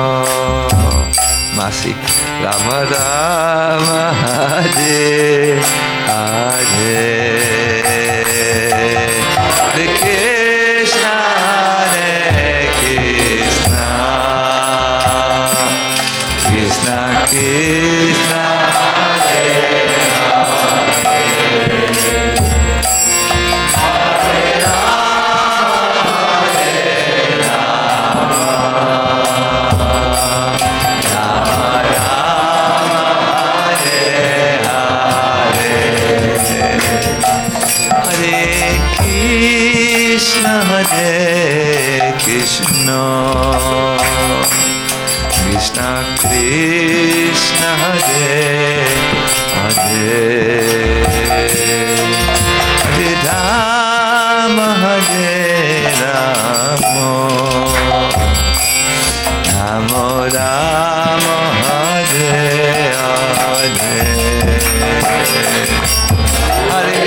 [SPEAKER 2] Masik Rama Rama Hare Hare Hare Krishna Hare Krishna Krishna Krishna Hare Hare Krishna Krishna Krishna Hare Hare Hare Rama Hare Rama Rama Rama Hare Hare Hare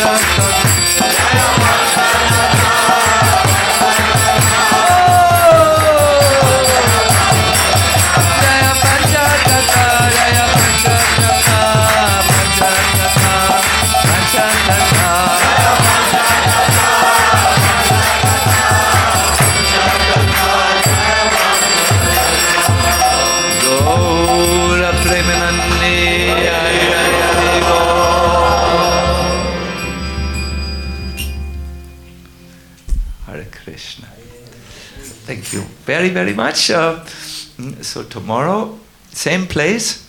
[SPEAKER 2] Thank you very, very much. So tomorrow, same place,